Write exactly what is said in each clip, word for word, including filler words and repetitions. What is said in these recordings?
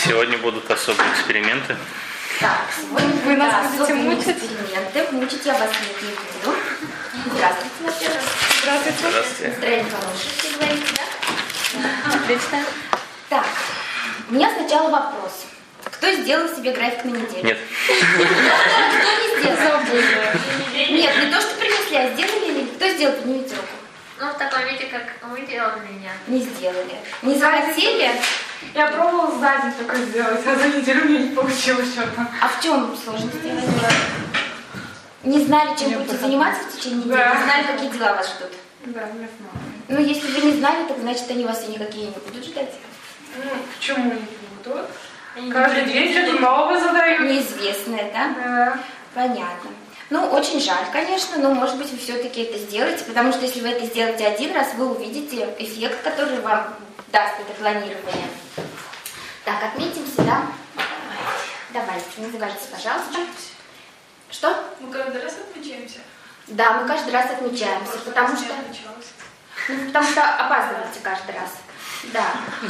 Сегодня будут особые эксперименты. Так, сегодня вы нас да, будете мучить? Эксперименты. Мучить я вас не буду. Здравствуйте, во-первых. Здравствуйте. Здравствуйте. Настроение хорошее, вы говорите, да? Отлично. Так, у меня сначала вопрос. Кто сделал себе график на неделю? Нет. Кто не сделал? Нет, не то, что принесли, а сделали или кто сделал? Поднимите руку. Ну, в таком виде, как вы делали меня. Не сделали. Не захотели? Я пробовала за день только сделать, а за неделю у меня не получилось что-то. А в чем сложность возникла? Не знали, чем Мне будете просто- заниматься в течение недели? Да. Не знали, какие дела вас ждут? Да, не знаю. Ну, если вы не знали, так значит, они вас и никакие не будут ждать. Ну, почему не будут? Они Каждый не день будут. что-то новое задают. Неизвестное, да? Да. Понятно. Ну, очень жаль, конечно, но, может быть, вы все-таки это сделаете, потому что если вы это сделаете один раз, вы увидите эффект, который вам даст это планирование. Так, отметимся, да? Давайте, называйтесь, пожалуйста. Что? Мы каждый раз отмечаемся? Да, мы каждый раз отмечаемся, Просто потому раз что, не отмечалась. ну, потому что опаздываете каждый раз. Да.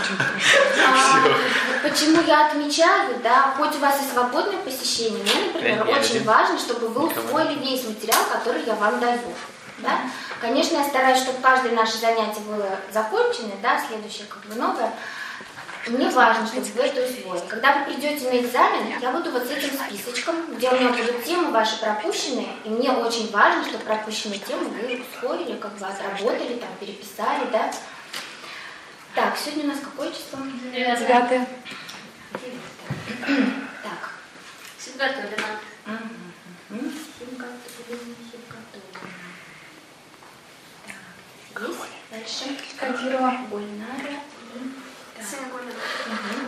А, почему я отмечаю, да, хоть у вас и свободное посещение, мне, например, Я очень один. важно, чтобы вы Никого. усвоили весь материал, который я вам даю. Да? Конечно, я стараюсь, чтобы каждое наше занятие было закончено, да, следующее как бы новое. Мне важно, чтобы вы это усвоили. Когда вы придете на экзамен, я буду вот с этим списочком, где у меня будут темы ваши пропущенные, и мне очень важно, чтобы пропущенные темы вы усвоили, как бы отработали, там, переписали, да. Так, сегодня у нас какое число? Девятое. Так. Подготовлено. Мгм. Химготовление, химготовление. Так, есть? Дальше. Кодировала. Гульнара. Так. Мгм.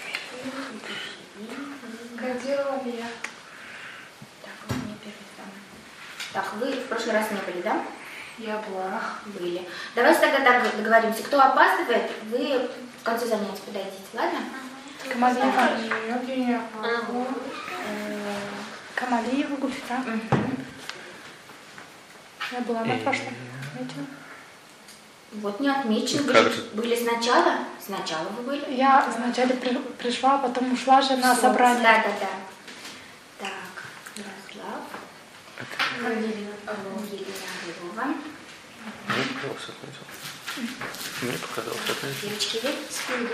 Кодировала я. Так, вот мне первый самый. Так, вы в прошлый раз не были, да? Я была. Были. Давайте тогда так договоримся. Кто опаздывает, вы в конце занятия подойдите, ладно? Камалиева. Евгения. Э, Камалиева Гульфира. Мгм. Я была на прошлом. Видите? Вот не отмечено. Вы Как же же? были сначала? Сначала вы были? Я сначала при- пришла, потом ушла же на Всё, собрание. Да, да, да. Так, Ярослав. Елена. Елена Орлова. Мне показалось, отметил. Мне показалось, отметил. Девочки, есть?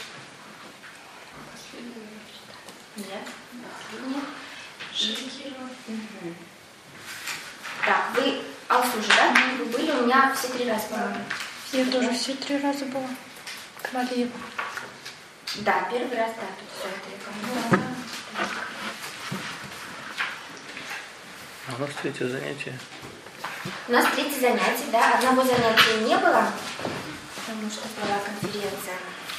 Нет. Последняя. Мгм. Так, вы Алсу же, да? Вы были у меня все три раза, по-моему. Я тоже все три раза была. Камалиева. Да, первый раз, да, тут все это я помню. Так. А у нас третье занятие. У нас третье занятие, да, одного занятия не было, потому что была конференция.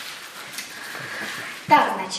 Так, значит,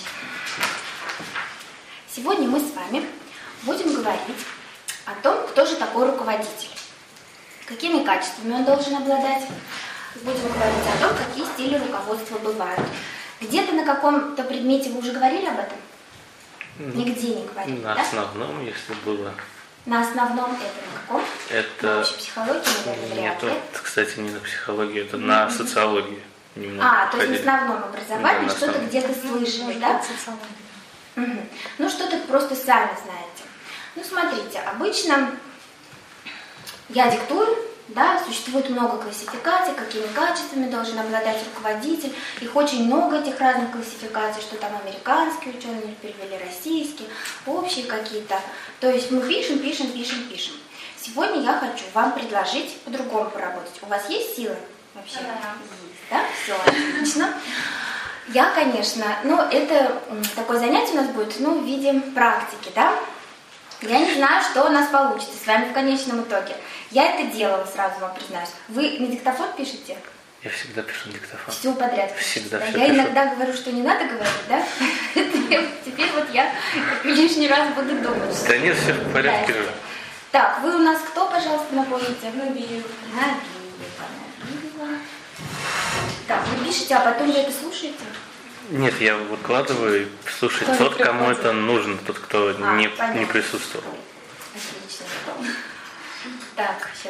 сегодня мы с вами будем говорить о том, кто же такой руководитель, какими качествами он должен обладать. Будем говорить о том, какие стили руководства бывают. Где-то на каком-то предмете вы уже говорили об этом? Нигде не говорили, На да? основном, если было, На основном это на каком? На это... общей психологии, наверное, Нет, вряд ли. вот, кстати, не на психологию, это на социологию. Немного А, то есть на ходили. основном образовании Да, на что-то основном. где-то слышали, да? Мгм. Ну, что-то просто сами знаете. Ну, смотрите, обычно я диктую, да, существует много классификаций, какими качествами должен обладать руководитель. Их очень много, этих разных классификаций, что там американские ученые перевели, российские, общие какие-то. То есть мы пишем, пишем, пишем, пишем. Сегодня я хочу вам предложить по-другому поработать. У вас есть силы вообще? Да. Есть, да? Все, отлично. Я, конечно, ну, это м, такое занятие у нас будет, ну, в виде практики, да? Я не знаю, что у нас получится с вами в конечном итоге. Я это делала, сразу вам признаюсь. Вы на диктофон пишете? Я всегда пишу на диктофон. Все подряд. Всегда Да, всё я пишу. иногда говорю, что не надо говорить, да? Теперь вот я лишний раз буду думать. что- Да нет, все в порядке же. Так, вы у нас кто, пожалуйста, напомните? Набиева. Набиева, Набиева. Так, вы пишете, а потом вы это слушаете? Нет, я выкладываю и слушай, Кто не тот, кому приходит. это нужно, тот, кто А, не, понятно. не присутствовал. Отлично. Так, сейчас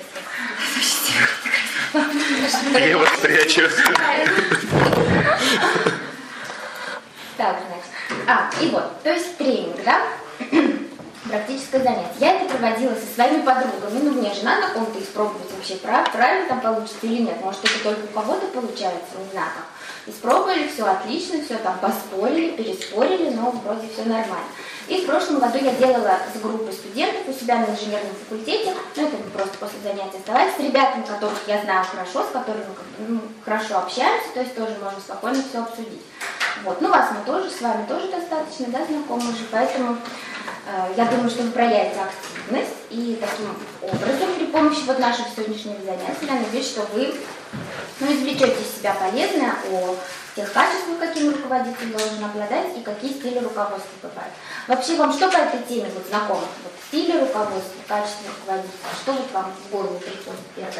я... Я его спрячу. Так, значит. А, и вот, то есть тренинг, да? Практическое занятие. Я это проводила со своими подругами. Ну, мне же надо кому-то испробовать вообще, прав, правильно там получится или нет. Может, это только у кого-то получается, не знаю как. Испробовали, все отлично, все там поспорили, переспорили, но вроде все нормально. И в прошлом году я делала с группой студентов у себя на инженерном факультете, ну это просто после занятий оставались, с ребятами, которых я знаю хорошо, с которыми ну, хорошо общаемся, то есть тоже можно спокойно все обсудить. Вот. Ну вас мы тоже, с вами тоже достаточно, да, знакомы уже, поэтому э, я думаю, что вы проявите активность и таким образом при помощи вот нашего сегодняшнего занятия, я надеюсь, что вы ну, извлечете из себя полезное о тех качествах, какими руководитель должен обладать и какие стили руководства бывают. Вообще вам что по этой теме вот знакомо? Вот стили руководства, качество руководителя, что вот вам в голову приходит первое?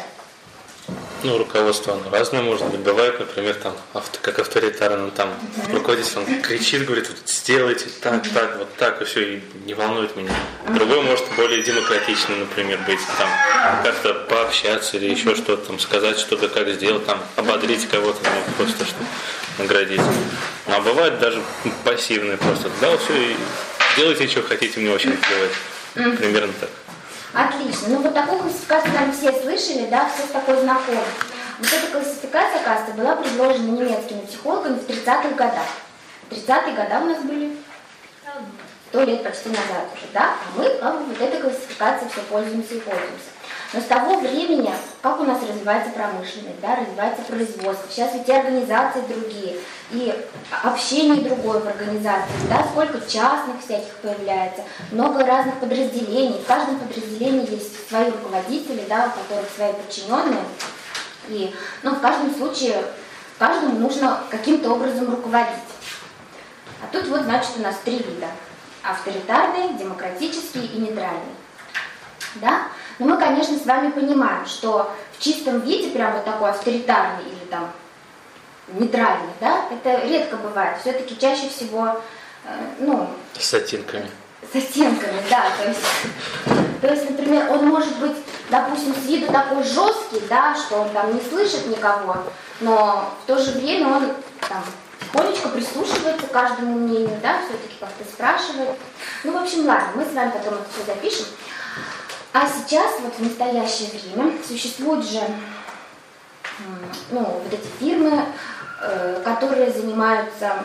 Ну, руководство, оно разное может быть. Бывает, например, там, авто, как авторитарно, там, mm-hmm. руководитель, он кричит, говорит, вот, сделайте так, mm-hmm. так, вот так, и все, и не волнует меня. Mm-hmm. Другой может более демократичный, например, быть, там, как-то пообщаться или еще mm-hmm. что-то, там, сказать что-то, как сделать, там, ободрить кого-то, ну, просто что наградить. Ну, а бывает даже пассивные просто, да, вот все, и делайте, что хотите, мне вообще не плевать. Mm-hmm. Примерно так. Отлично. Ну вот такую классификацию, наверное, все слышали, да, все такое знакомо. Вот эта классификация, оказывается, была предложена немецкими психологами в тридцатых годах. тридцатые годы у нас были сто лет почти назад уже, да, а мы как бы вот этой классификацией все пользуемся и пользуемся. Но с того времени, как у нас развивается промышленность, да, развивается производство, сейчас ведь и организации другие, и общение другое в организации, да, сколько частных всяких появляется, много разных подразделений, в каждом подразделении есть свои руководители, да, у которых свои подчиненные, и, ну, в каждом случае, каждому нужно каким-то образом руководить. А тут вот, значит, у нас три вида: авторитарный, демократический и нейтральный, да. Но мы, конечно, с вами понимаем, что в чистом виде, прям вот такой авторитарный или там нейтральный, да, это редко бывает. Все-таки чаще всего, э, ну... С оттенками. С оттенками, да. То есть, то есть, например, он может быть, допустим, с виду такой жесткий, да, что он там не слышит никого, но в то же время он там тихонечко прислушивается к каждому мнению, да, все-таки как-то спрашивает. Ну, в общем, ладно, мы с вами потом это все запишем. А сейчас, вот в настоящее время, существуют же ну, вот эти фирмы, э, которые занимаются,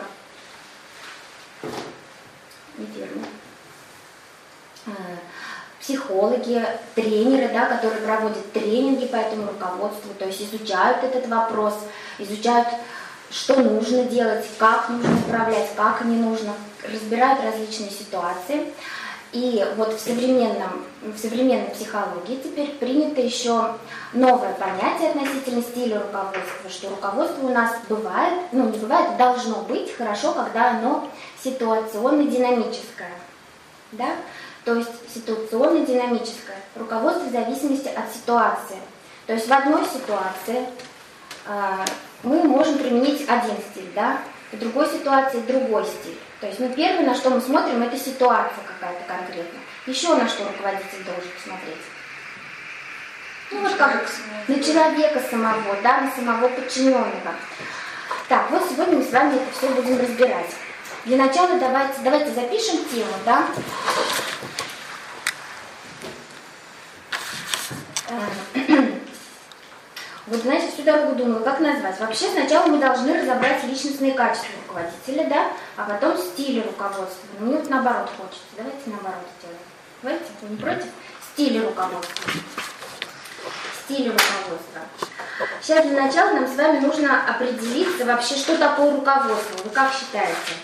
не фирмы, э, психологи, тренеры, да, которые проводят тренинги по этому руководству, то есть изучают этот вопрос, изучают, что нужно делать, как нужно управлять, как не нужно, разбирают различные ситуации. И вот в, современном, в современной психологии теперь принято еще новое понятие относительно стиля руководства, что руководство у нас бывает, ну не бывает, должно быть хорошо, когда оно ситуационно-динамическое. Да? То есть ситуационно-динамическое. Руководство в зависимости от ситуации. То есть в одной ситуации э, мы можем применить один стиль, да? В другой ситуации другой стиль. То есть, ну, первое, на что мы смотрим, это ситуация какая-то конкретная. Еще на что руководитель должен посмотреть. Ну, вот как на человека самого, да, на самого подчиненного. Так, вот сегодня мы с вами это все будем разбирать. Для начала давайте, давайте запишем тему, да. Вот, знаете, всю дорогу думала, как назвать. Вообще, сначала мы должны разобрать личностные качества руководителя, да, а потом стили руководства. Но мне вот наоборот хочется. Давайте наоборот сделаем. Давайте, вы не против? Стили руководства. Стили руководства. Сейчас для начала нам с вами нужно определиться вообще, что такое руководство. Вы как считаете?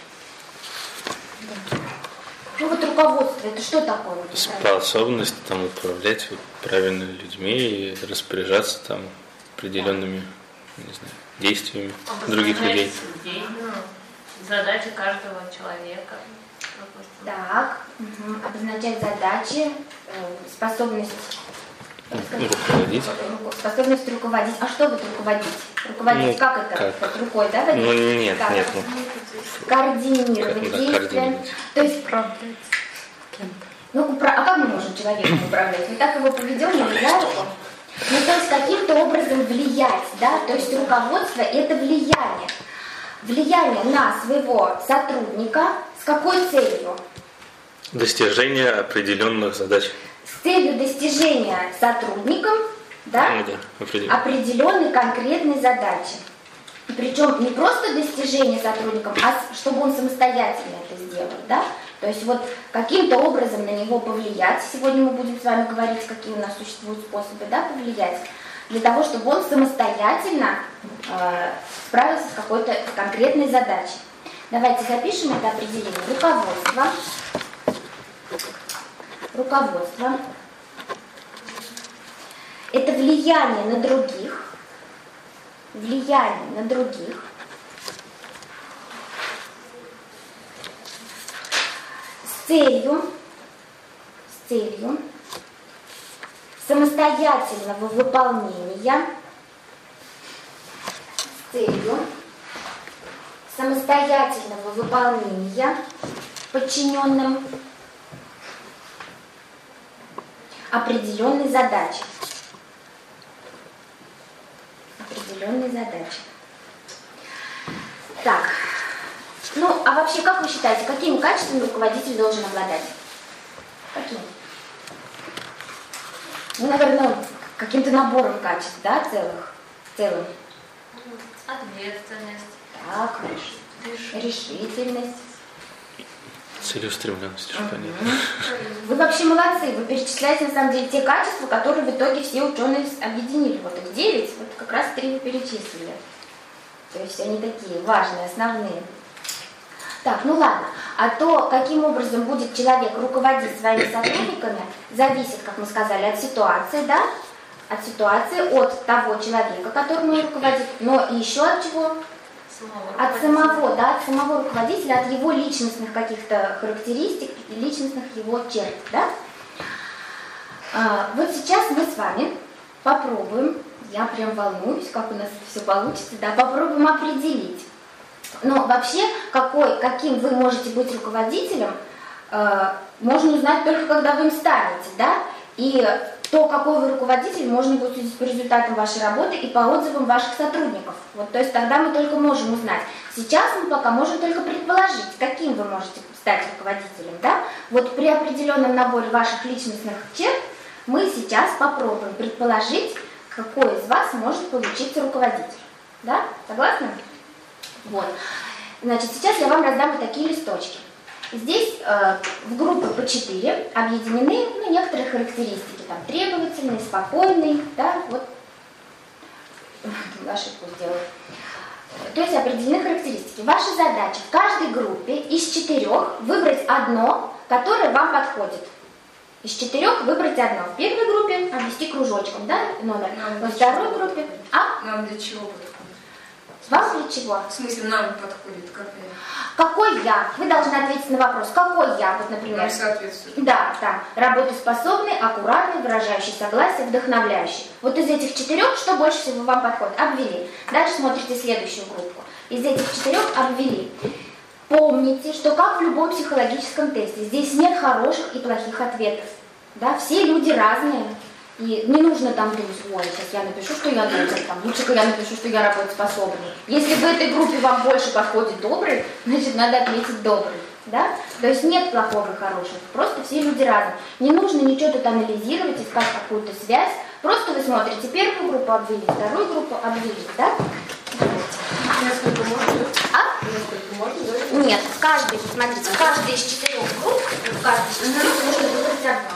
Ну вот руководство, это что такое? Способность там управлять вот, правильными людьми и распоряжаться там определенными, не знаю, действиями других людей. людей ну, задачи каждого человека. Допустим. Так, угу. Обозначать задачи, э, способность руководить. Способность руководить. А что вот руководить? Руководить ну, как это? Как? Вот рукой, да? Водить? Ну нет, как? нет. Ну, координировать да, действия. координировать. То есть ну, упра... а как мы можем человеком управлять? Мы так его поведем, или за руку? Ну, то есть каким-то образом влиять, да? То есть руководство – это влияние. влияние на своего сотрудника с какой целью? Достижение определенных задач. С целью достижения сотрудником, да, Ну, да, определенно. определенной конкретной задачи. Причем не просто достижение сотрудником, а с- чтобы он самостоятельно это сделал, да? То есть вот каким-то образом на него повлиять. Сегодня мы будем с вами говорить, какие у нас существуют способы, да, повлиять. Для того, чтобы он самостоятельно э, справился с какой-то конкретной задачей. Давайте запишем это определение. Руководство. Руководство. Это влияние на других. Влияние на других. С целью, с целью самостоятельного выполнения, с целью самостоятельного выполнения подчиненным определенной задачи. Определенной задачи. Так, ну, а вообще, как вы считаете, какими качествами руководитель должен обладать? Какими? Ну, наверное, каким-то набором качеств, да, целых, в целом. Ответственность. Так, Решительность. решительность. Целеустремленность, уж понятно. Вы вообще молодцы, вы перечисляете на самом деле те качества, которые в итоге все ученые объединили. Вот их девять, вот как раз три вы перечислили. То есть они такие важные, основные. Так, ну ладно. А то, каким образом будет человек руководить своими сотрудниками, зависит, как мы сказали, от ситуации, да? От ситуации, от того человека, которому он руководит, но еще от чего? Самого От руководителя. самого, да, от самого руководителя, от его личностных каких-то характеристик, личностных его черт, да? А, вот сейчас мы с вами попробуем, я прям волнуюсь, как у нас все получится, да, попробуем определить. Но вообще, какой, каким вы можете быть руководителем, э, можно узнать только когда вы им станете, да? И то, какой вы руководитель, можно будет судить по результатам вашей работы и по отзывам ваших сотрудников. Вот, то есть тогда мы только можем узнать. Сейчас мы пока можем только предположить, каким вы можете стать руководителем, да? Вот при определенном наборе ваших личностных черт мы сейчас попробуем предположить, какой из вас может получиться руководитель. Да? Согласны? Вот. Значит, сейчас я вам раздам вот такие листочки. Здесь э, в группы по четыре объединены, ну, некоторые характеристики. Там требовательный, спокойный, да, вот ошибку сделаю. То есть определены характеристики. Ваша задача в каждой группе из четырех выбрать одно, которое вам подходит. Из четырех выбрать одно. В первой группе обвести кружочком, да, номер. Нам Во для второй чего? группе. А? Нам для чего подходит? Вам для чего? В смысле, нам подходит, как я? Какой я? Вы должны ответить на вопрос. Какой я? Вот, например. Нам соответствует. Да, да. Работоспособный, аккуратный, выражающий согласие, вдохновляющий. Вот из этих четырех, что больше всего вам подходит? Обвели. Дальше смотрите следующую группу. Из этих четырех обвели. Помните, что как в любом психологическом тесте, здесь нет хороших и плохих ответов. Да, все люди разные. И не нужно там думать, ой, сейчас я напишу, что я добрый, там, лучше-ка я напишу, что я работоспособный. Если в этой группе вам больше подходит добрый, значит, надо отметить добрый. Да? То есть нет плохого и хорошего, просто все люди разные. Не нужно ничего тут анализировать, искать какую-то связь. Просто вы смотрите первую группу обвели, вторую группу обвели, да? Несколько можно? А? Несколько можно, да? Нет, в каждой, смотрите, в каждой из четырех групп, в каждой из четырех нужно выбрать одно.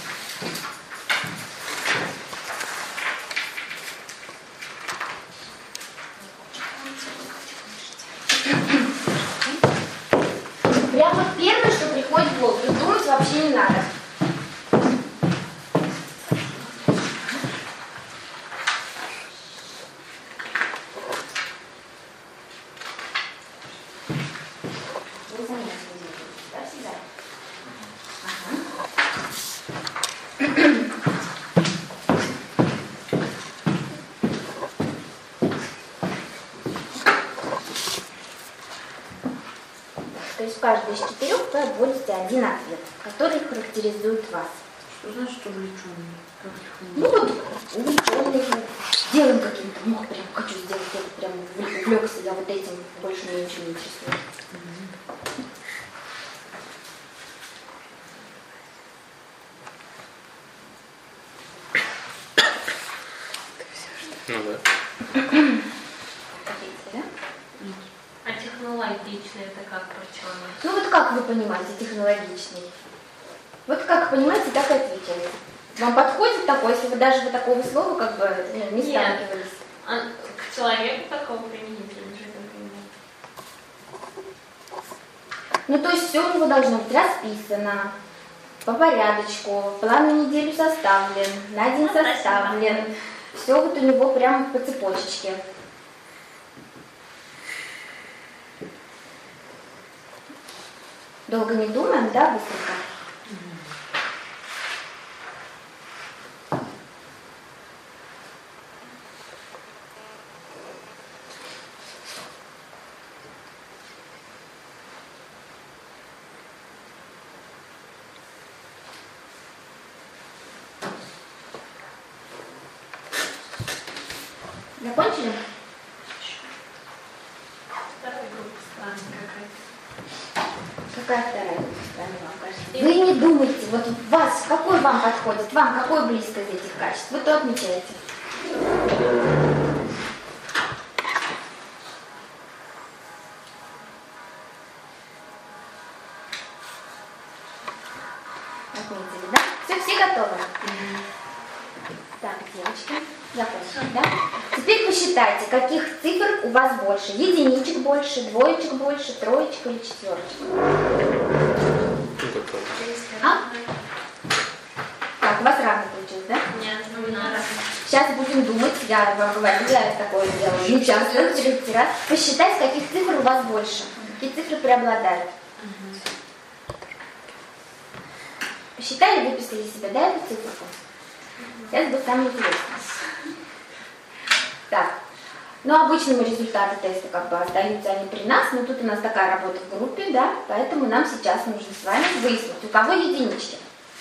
Прямо вот первое, что приходит в голову, тут думать вообще не надо. Вы занятия делаете, да, всегда? То есть в каждой из четырех вы отводите один ответ, который характеризует вас. Что значит увлеченный? Как их Ну вот, увлеченный, делаем каким-то, ну, прям хочу сделать это, прям увлекся я вот этим, больше меня ничего не интересует. Ну да. Хотите, да? А технологичный это как прочёный? Ну вот как вы понимаете, технологичный? Вот как понимаете, так и ответили. Вам подходит такое, если вы даже вы такого слова как бы ну, не Нет. сталкивались? А к человеку такого применительно же, например. Ну то есть все у него должно быть расписано, по порядочку, план на неделю составлен, на день Ну, спасибо. составлен. Все вот у него прям по цепочечке. Долго не думаем, да, быстренько? Закончили? Вторая группа странная какая-то. Какая вторая страна вам кажется? Вы не думайте, вот вас, какой вам подходит, вам какой близко из этих качеств, вы то отмечаете. Отметили, да? Все, все готовы? Так, девочки, закончили, да? Теперь посчитайте, каких цифр у вас больше. Единичек больше, двоечек больше, троечек или четверочек. Ну, готово. А? Так, у вас равно получилось, да? Нет, ну не надо. Сейчас будем думать, я вам говорю, я такое делаю. Не часто, третий раз. Посчитать, каких цифр у вас больше. Какие цифры преобладают. Посчитали, выписали себе, да, эту циферку? Сейчас будет самое интересное. Так, ну обычно мы результаты теста как бы остаются они при нас, но тут у нас такая работа в группе, да, поэтому нам сейчас нужно с вами выяснить, у кого единички.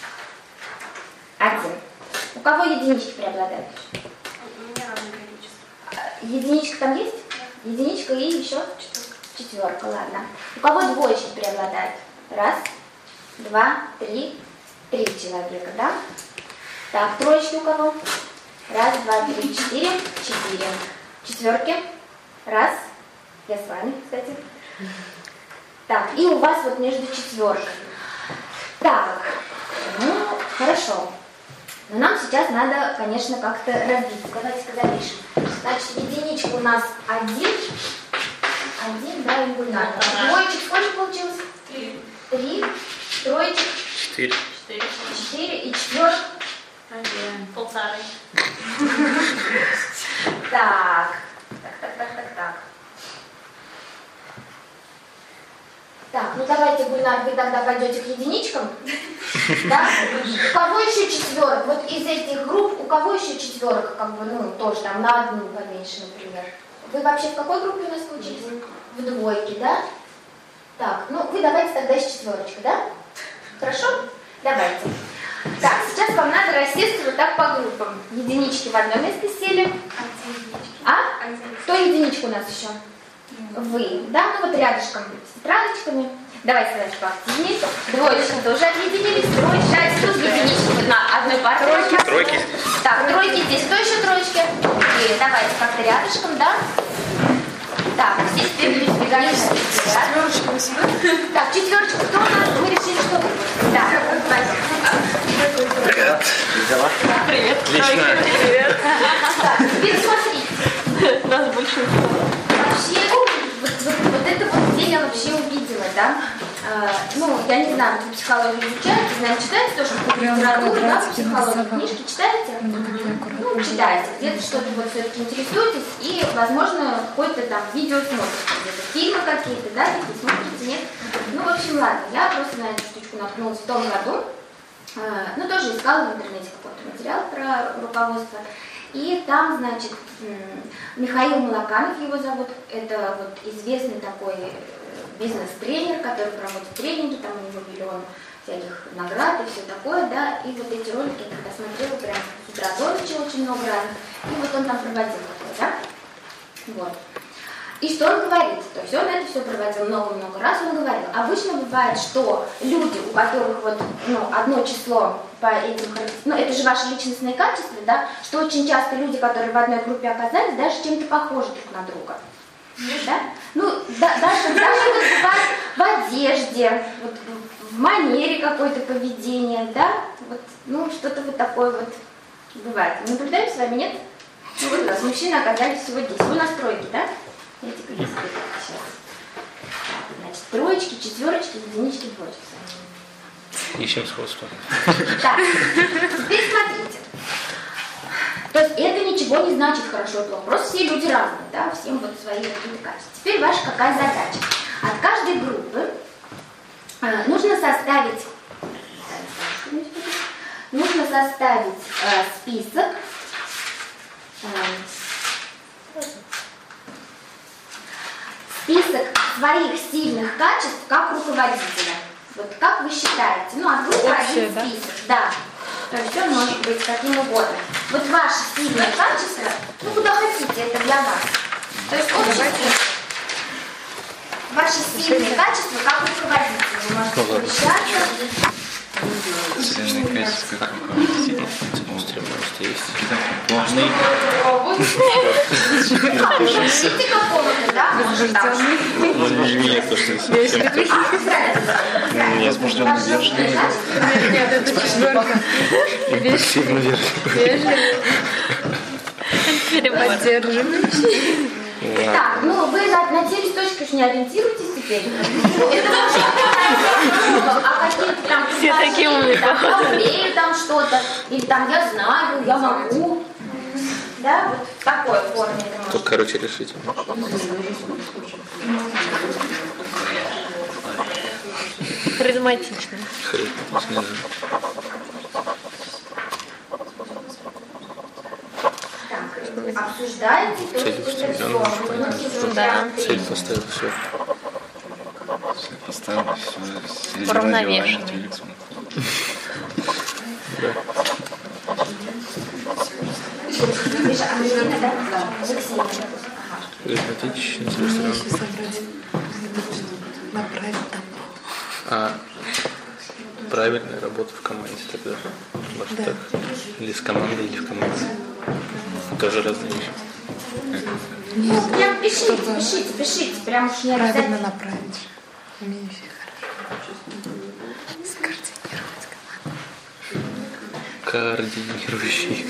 Один. У кого единички преобладают? У меня разное количество. Единичка там есть? Единичка и еще четверка, ладно. У кого двоечки преобладают? Раз, два, три, три человека, да? Так, троечки у кого? Раз, два, три, четыре, четыре. Четверки? Раз. Я с вами, кстати. Так, и у вас вот между четверками. Так, ну, хорошо. Но нам сейчас надо, конечно, как-то разбить. Давайте-ка запишем. Значит, единичка у нас один. Один, да, и гульнар. Двоечек сколько получилось? Три. Три. Троечек. Четыре. Четыре. Четыре. И четверка. Один. Полторы. Так. Так, так, так, так, так. Так, ну давайте, Гульнар, вы тогда пойдете к единичкам. Да? У кого еще четверок? Вот из этих групп, у кого еще четверка, как бы, ну, тоже там на одну поменьше, например. Вы вообще в какой группе у нас учились? В двойке, да? Так, ну вы давайте тогда с четверочкой, да? Хорошо? Давайте. Так, сейчас вам надо рассесть вот так по группам. Единички в одно место сели. А? Кто единичку у нас еще? Вы, да? Ну вот рядышком с тетрадочками. Давайте давайте поактивнее. Двоечки тоже объединились. Троечки. Тут единички на одной паре. Тройки. Тройки здесь. Так, тройки здесь. Кто еще троечки? И давайте как-то рядышком, да? Так, все теперь передвигаемся. Так, четверочка. Кто у нас? Мы решили, что вы. Да, Привет. Дела? Привет. Отлично. Привет. так, теперь смотрите. Нас больше. Вообще, вот, вот, вот это вот где я вообще увидела, да? А, ну, я не знаю, вы психологию изучаете, знаете, читаете тоже какую-то литературу, да, психологию, книжки читаете? Ну, читаете, где-то что-то вот все-таки интересуетесь, и, возможно, какое-то там видео смотрите, где-то фильмы какие-то, да, какие смотрите, нет? Ну, в общем, ладно, я просто на эту штучку наткнулась в том году, а, ну, тоже искала в интернете какой-то материал про руководство. И там, значит, Михаил Малаканов его зовут, это вот известный такой бизнес-тренер, который проводит тренинги, там у него миллион всяких наград и все такое, да, и вот эти ролики я когда смотрела, прям с утра до ночи очень много разных, и вот он там проводил такое, да, вот. И что он говорит? То есть он это все проводил много-много раз, он говорил. Обычно бывает, что люди, у которых вот, ну, одно число по этим характеристикам, ну, это же ваши личностные качества, да, что очень часто люди, которые в одной группе оказались, даже чем-то похожи друг на друга. Да? Ну, да, даже, даже вот бывает в одежде, вот, в манере какое-то поведение, да, вот, ну, что-то вот такое вот бывает. Мы наблюдаем с вами, нет? Ну, вот у нас мужчины оказались всего здесь. Вы на стройке, да? Сейчас. Значит, троечки, четверочки, единички, двоечки. Ищем сходство. Так, теперь смотрите. То есть это ничего не значит хорошо и плохо. Просто все люди разные, да, всем вот свои какие-то качества. Теперь ваша какая задача? От каждой группы э, нужно составить, нужно составить э, список. Э, список своих сильных качеств как руководителя. Вот как вы считаете? Ну, от группы один список, да. То есть он может быть каким угодно. Вот ваши сильные качества, ну, куда хотите, это для вас. То есть общий список. Ваши сильные качества как руководителя. Вы можете совмещаться. Сильные качества как руководителя. Стремность есть. Важный. Видите какого-то, да? Может, там. Ну, не меня, то, что совсем. Не возбужденный, вежливый. Нет, это четверка. Импульсивно вежливый. Поддерживающий. Так, ну вы на, на те листочки уж не ориентируйтесь теперь. Это вообще а какие-то там... Все такие умные, походу. Я там что-то, или там я знаю, я могу. Да, вот в такой форме это может. Только, короче, решите. Харизматично. Харизматично. Обсуждаете, то есть это все. Да. Цель поставил, все. Поставил все. Уравновешенно. Миша, а Ангелина, да? Алексея. Харизматично, с Мне еще собрать. Направить там. А правильная работа в команде тогда. Может Да. так? Или с командой, или в команде. Тоже разные вещи. Ну, прям пишите, пишите, пишите. Прям уж не Правильно обязательно. направить. Умеющий хорошо. Скоординировать команду. Координирующий.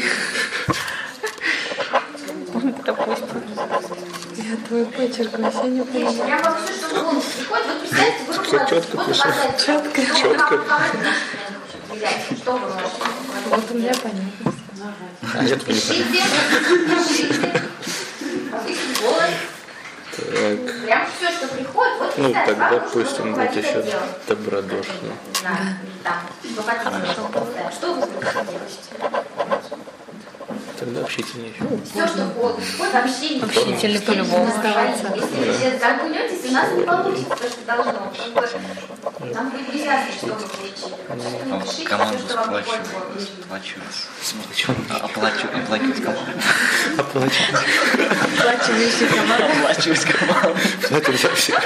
Допустим. Я твой почерк вообще не понимаю. Прям вот все, что в бонус приходит. Вот представьте, вы руководитель. четко Вот пишет. указать. Четко. Ну, Четко. как- как взять? Что вы можете? Вот у меня понятно. А я тут не понял. Пишите, пишите. Повысить голос. Так. Прям все, что приходит, вот Ну, представьте, тогда вам нужно пусть он будет руководить еще отделом. добродушный. Не знаю, там, вы хотите, да. Что вы будете делать? Тогда общительнее. Все, что входит, входит вообще не Общительный по-любому. Если вы сейчас загнетесь, у нас не получится то, что должно. Как бы, нам будет нельзя, что вы получили. Поэтому пишите Команду все, что вам сплачивать. приходит. Сплачивать. Сплоченный. Оплачивать. Оплачивать команду. Оплачивать. Оплачивающий команду. Оплачивать команду. Это вообще.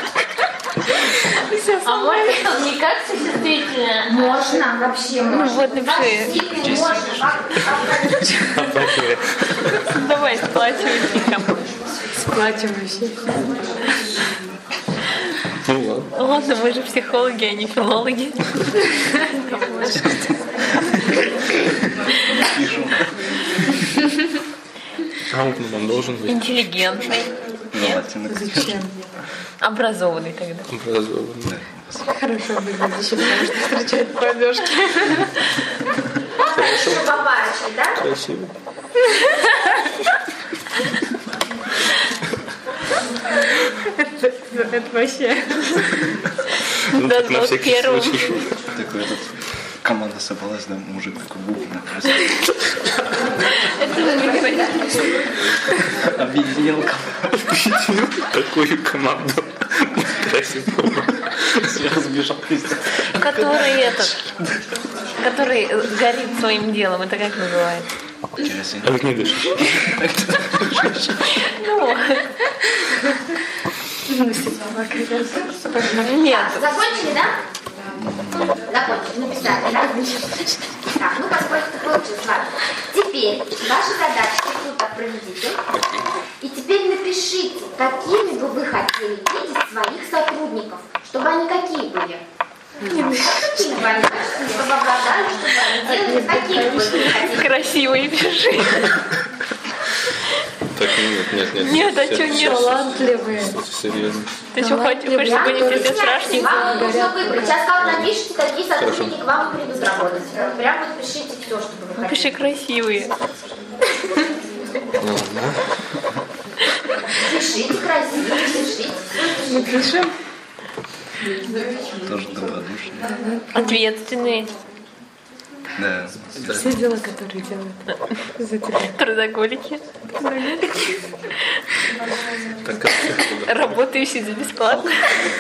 А можно, мне кажется, действительно, Можно, вообще можно. Ну вот, напиши. Как сильно можно, как- как- Оплачивает. давай сплачивающий. Сплачивающий. Ну ладно. Ладно, мы же психологи, а не филологи. А умным он должен быть. Интеллигентный. Желательно. Зачем? Образованный тогда. Образованный. Хорошо выглядящий, потому что встречает пробежки. Еще попарочек, да? Красиво. Это, это вообще. Ну, так на вот всякий первым. случай. Такой этот... Команда собралась, да, мужик такой букву накрыл. Это же не говорит. Объединил команду. Такую команду. Красиво. Я разбежал. Который этот, который горит своим делом, это как называется? Интересно. А как не дышишь? Ну, нет. Так, закончили, да? Закончили, написали, да? Так, ну поскольку ты получилось, ладно. Теперь ваша задача, вы тут так проведите. И теперь напишите, какими бы вы хотели видеть своих сотрудников. Чтобы они какие были? Какие бы они, чтобы обладали, чтобы они делали, какие бы вы хотели. Красивые пиши. Так, нет, нет, нет. Нет, а что нет? Талантливые. Что-то серьезно. Ты что хочешь, хочешь, чтобы они все страшненькие? Вам нужно выбрать. Сейчас как напишите, какие сотрудники к вам и придут работать. Прям вот пишите все, что вы хотите. Пиши красивые. Ладно. Пишите красиво, пишите. Мы пишем. Тоже добродушный. Ответственные. Да. Все дела, которые делают за тебя. Трудоголики. Так, как всегда. Работающие за бесплатно.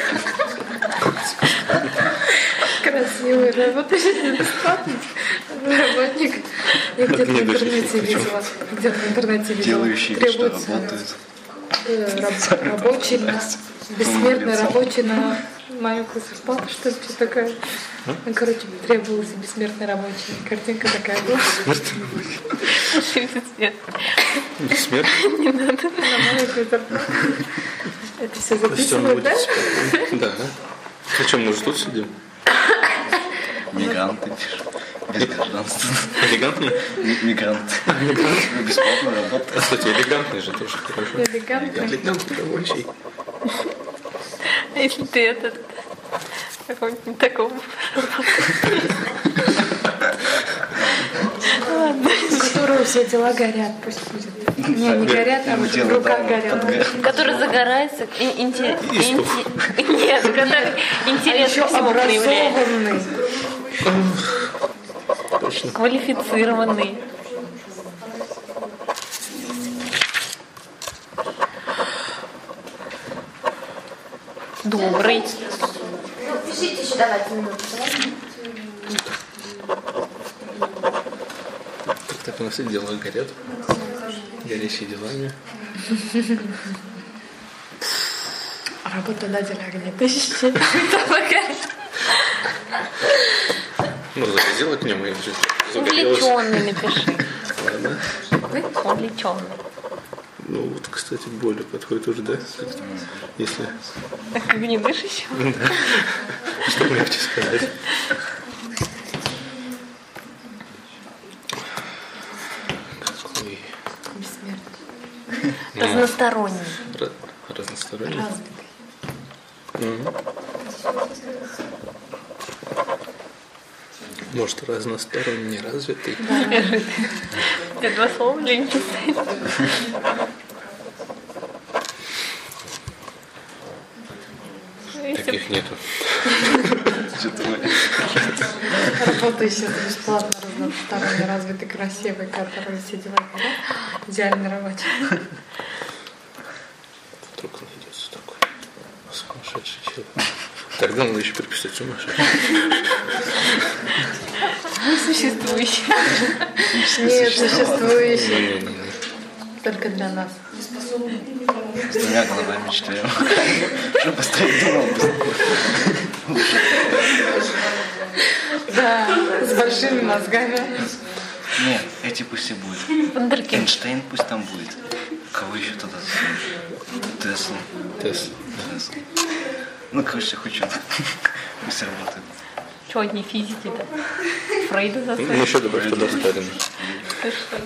Красивый, работающий бесплатно. Работник. Я где-то в не дышишь, интернете видела. Где-то в интернете видела. Делающие, что Требуется, работают. э, раб- рабочий на бессмертный рабочий на мою зарплату, что ли, что такое. Ну, короче, требовался бессмертный рабочий. Картинка такая была. Бессмертный. Не надо на маленькую зарплату. Это все То есть он записывают, будет да? спать. Да. А что, мы же тут сидим? Мигранты пишут. Без гражданства. Элегантный? Ми- Мигранты. Бесплатно работают. Кстати, элегантный же тоже хорошо. Элегантный. Элегантный рабочий. Если ты этот какой-нибудь такого. У которого все дела горят, пусть будет. Не, не горят, а вот в руках горят. Который загорается. и- инте- инте- Нет, который интерес Еще ко всему проявляет. образованный. Квалифицированный. Добрый. Ну, пишите еще, давайте минуту. Так, так у нас и дела горят. Горящие делами. Работодатель огнетыщи. Ну, заходила к нему и уже загорелась. Увлеченный напиши. Ладно. Увлеченный. Ну, вот, кстати, более подходит уже, да? Если... Так огнедышащий. Что легче сказать? Какой... Бессмертный. Разносторонний. Ра- разносторонний? Развитый. Мгм. Может, разносторонне развитый? Ты два слова для них писать. Таких нету. Работающий бесплатно, разносторонне развитый, красивый, который все дела горят. Идеальный рабочий. Вдруг найдется такой сумасшедший человек. Тогда надо еще приписать сумасшедший. Существующий. Нет, существующий. Не-не-не. Только для нас. С двумя головами читаем. Чтобы поставить дом. Да, с большими мозгами. Нет, эти пусть и будут. Вундеркинд. Эйнштейн пусть там будет. Кого еще туда засунуть? Теслу. Тесс. Теслу. Ну, короче, хоть что-то. Пусть работает. Чего одни физики-то? Фрейда Ну, заставили. еще добавь туда Сталина. Ты что?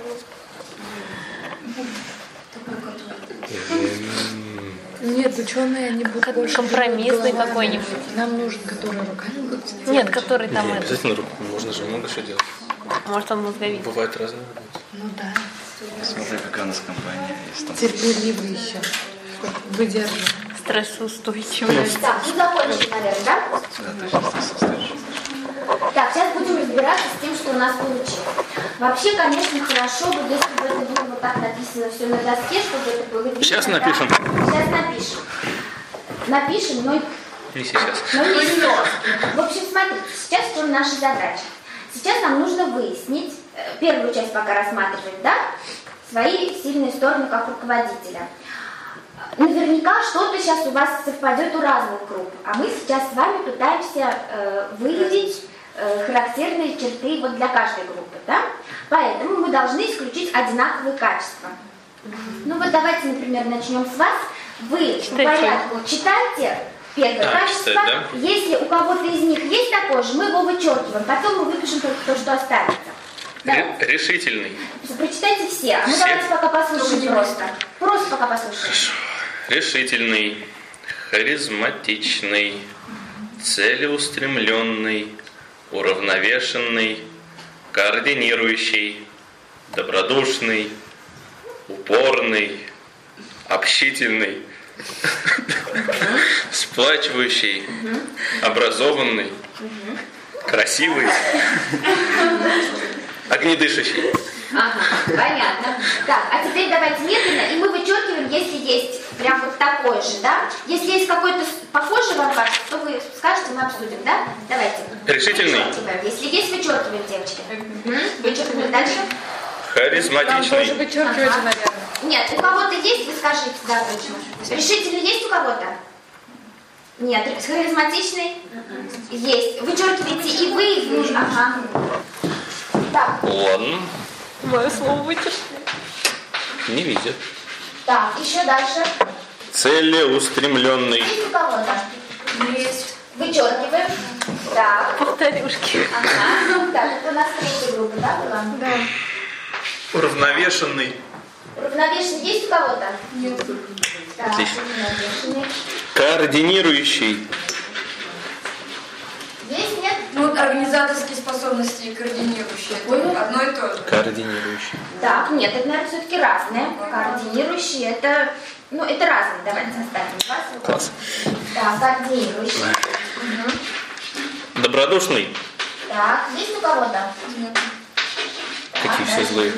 Нет, ученые, они будут больше Компромиссный головами. какой-нибудь. Нам нужен, который руками будет делать. Нет, который там Не это. обязательно руку, можно же много что делать. Может, он мозговит. Бывает разные работы. Ну да. Смотри, какая у нас компания есть там. Терпеливый еще. Выдерживай. Стрессоустойчивый. Так, ну закончили, наверное, да? Да, точно, состоишь. Так, сейчас будем разбираться с тем, что у нас получилось. Вообще, конечно, хорошо бы, если бы это было вот так написано все на доске, чтобы это было видно. Сейчас да? напишем. Сейчас напишем. напишем, но, Не сейчас. но не все. В общем, смотрите, сейчас в чем наша задача. Сейчас нам нужно выяснить, первую часть пока рассматривать, да, свои сильные стороны как руководителя. Наверняка что-то сейчас у вас совпадет у разных групп, а мы сейчас с вами пытаемся э, выявить э, характерные черты вот для каждой группы, да? Поэтому мы должны исключить одинаковые качества. Ну вот давайте, например, начнем с вас. Вы по порядку читайте первое А, качество. читать, да? Если у кого-то из них есть такое же, мы его вычеркиваем, потом мы выпишем только то, что останется. Ре- решительный. Прочитайте все. А мы Все? давайте пока послушаем просто. Просто пока послушаем. Решительный, харизматичный, целеустремленный, уравновешенный, координирующий, добродушный, упорный, общительный, сплачивающий, образованный, красивый, огнедышащий. Ага, понятно. Так, а теперь давайте медленно, и мы вычеркиваем, если есть прям вот такое же, да? Если есть какой-то похожий вам качество, то вы скажете, мы обсудим, да? Давайте. Решительный. Вычеркиваем. Если есть, вычеркиваем, девочки. Угу. Вычеркиваем дальше. Там тоже Харизматичный. вычеркиваете, Ага. наверное. Нет, у кого-то есть, вы скажите, да, точно. Решительный есть у кого-то? Нет. Харизматичный? Есть. Вычеркиваете и вы, и вы. Ага. Так. Ладно, Мое слово вычеркнули. не видит. Так, еще дальше. Целеустремленный. Есть у кого-то? Есть. Вычеркиваем. Так. Повторюшки. Ага. Так, это у нас третья группа, да, была? Да. Уравновешенный. Уравновешенный есть у кого-то? Нет. Так, Отлично. уравновешенный. Координирующий. Есть, нет? Ну, вот организаторские способности и координирующие, это одно и то же. Координирующий. Так, нет, это, наверное, все-таки разные. Координирующий, это, ну, это разные. Давайте оставим вас. Класс. Так, координирующий. Угу. Добродушный. Так, есть у кого-то? Нет. Какие все злые.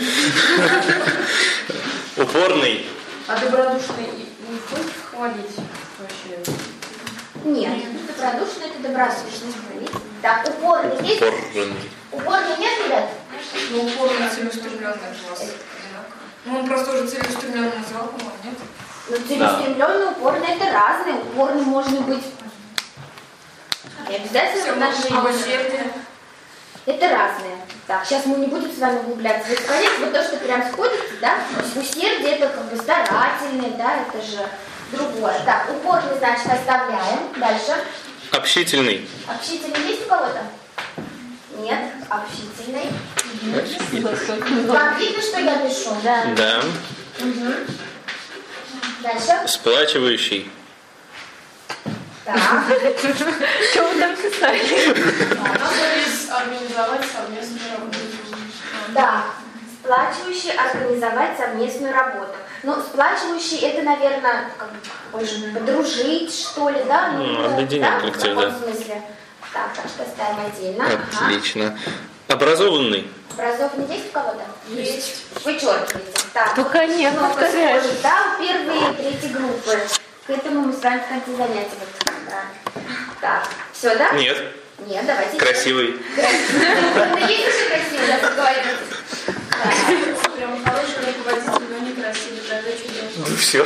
Упорный. А добродушный не хочешь хвалить вообще? Нет. Добродушный, это добродушный. Так, упорный есть? Упорный. Упорный нет, ребят? Ну, упорный и целеустремленный у вас одинаково. Ну, он просто уже целеустремленный назвал, по-моему, нет? Ну, целеустремленный, упорный это разные. Упорный можно быть не обязательно в отношениях. А усердие? Это разные. Так, сейчас мы не будем с вами углубляться в это понятие. Вот то, что прям сходится, да? Усердие это как бы старательный, да, это же другое. Так, упорный, значит, оставляем. Дальше. Общительный. Общительный есть у кого-то? Нет, общительный. Вам видно, что я пишу? Да. Да. Угу. Дальше. Сплачивающий. Так. Что вы там писали? Надо организовать совместную работу. Да. Сплачивающий, организовать совместную работу. Ну, сплачивающий это, наверное, как бы больше подружить, что ли, да? Ну, объединить да, коллектив, в таком да. смысле. Так, так что ставим отдельно. Ага. Отлично. Образованный. Образованный есть у кого-то? Есть. Вычеркивайте. Так. Только не Много повторяешь. схожих, да, первые и третьи группы. К этому мы с вами в конце занятия будем. Да. Так, все, да? Нет. Нет, давайте. еще. Красивый. Красивый. Есть еще красивый, да, поговорим. Прям хороший руководитель, но некрасивый, тогда что делать? Ну все.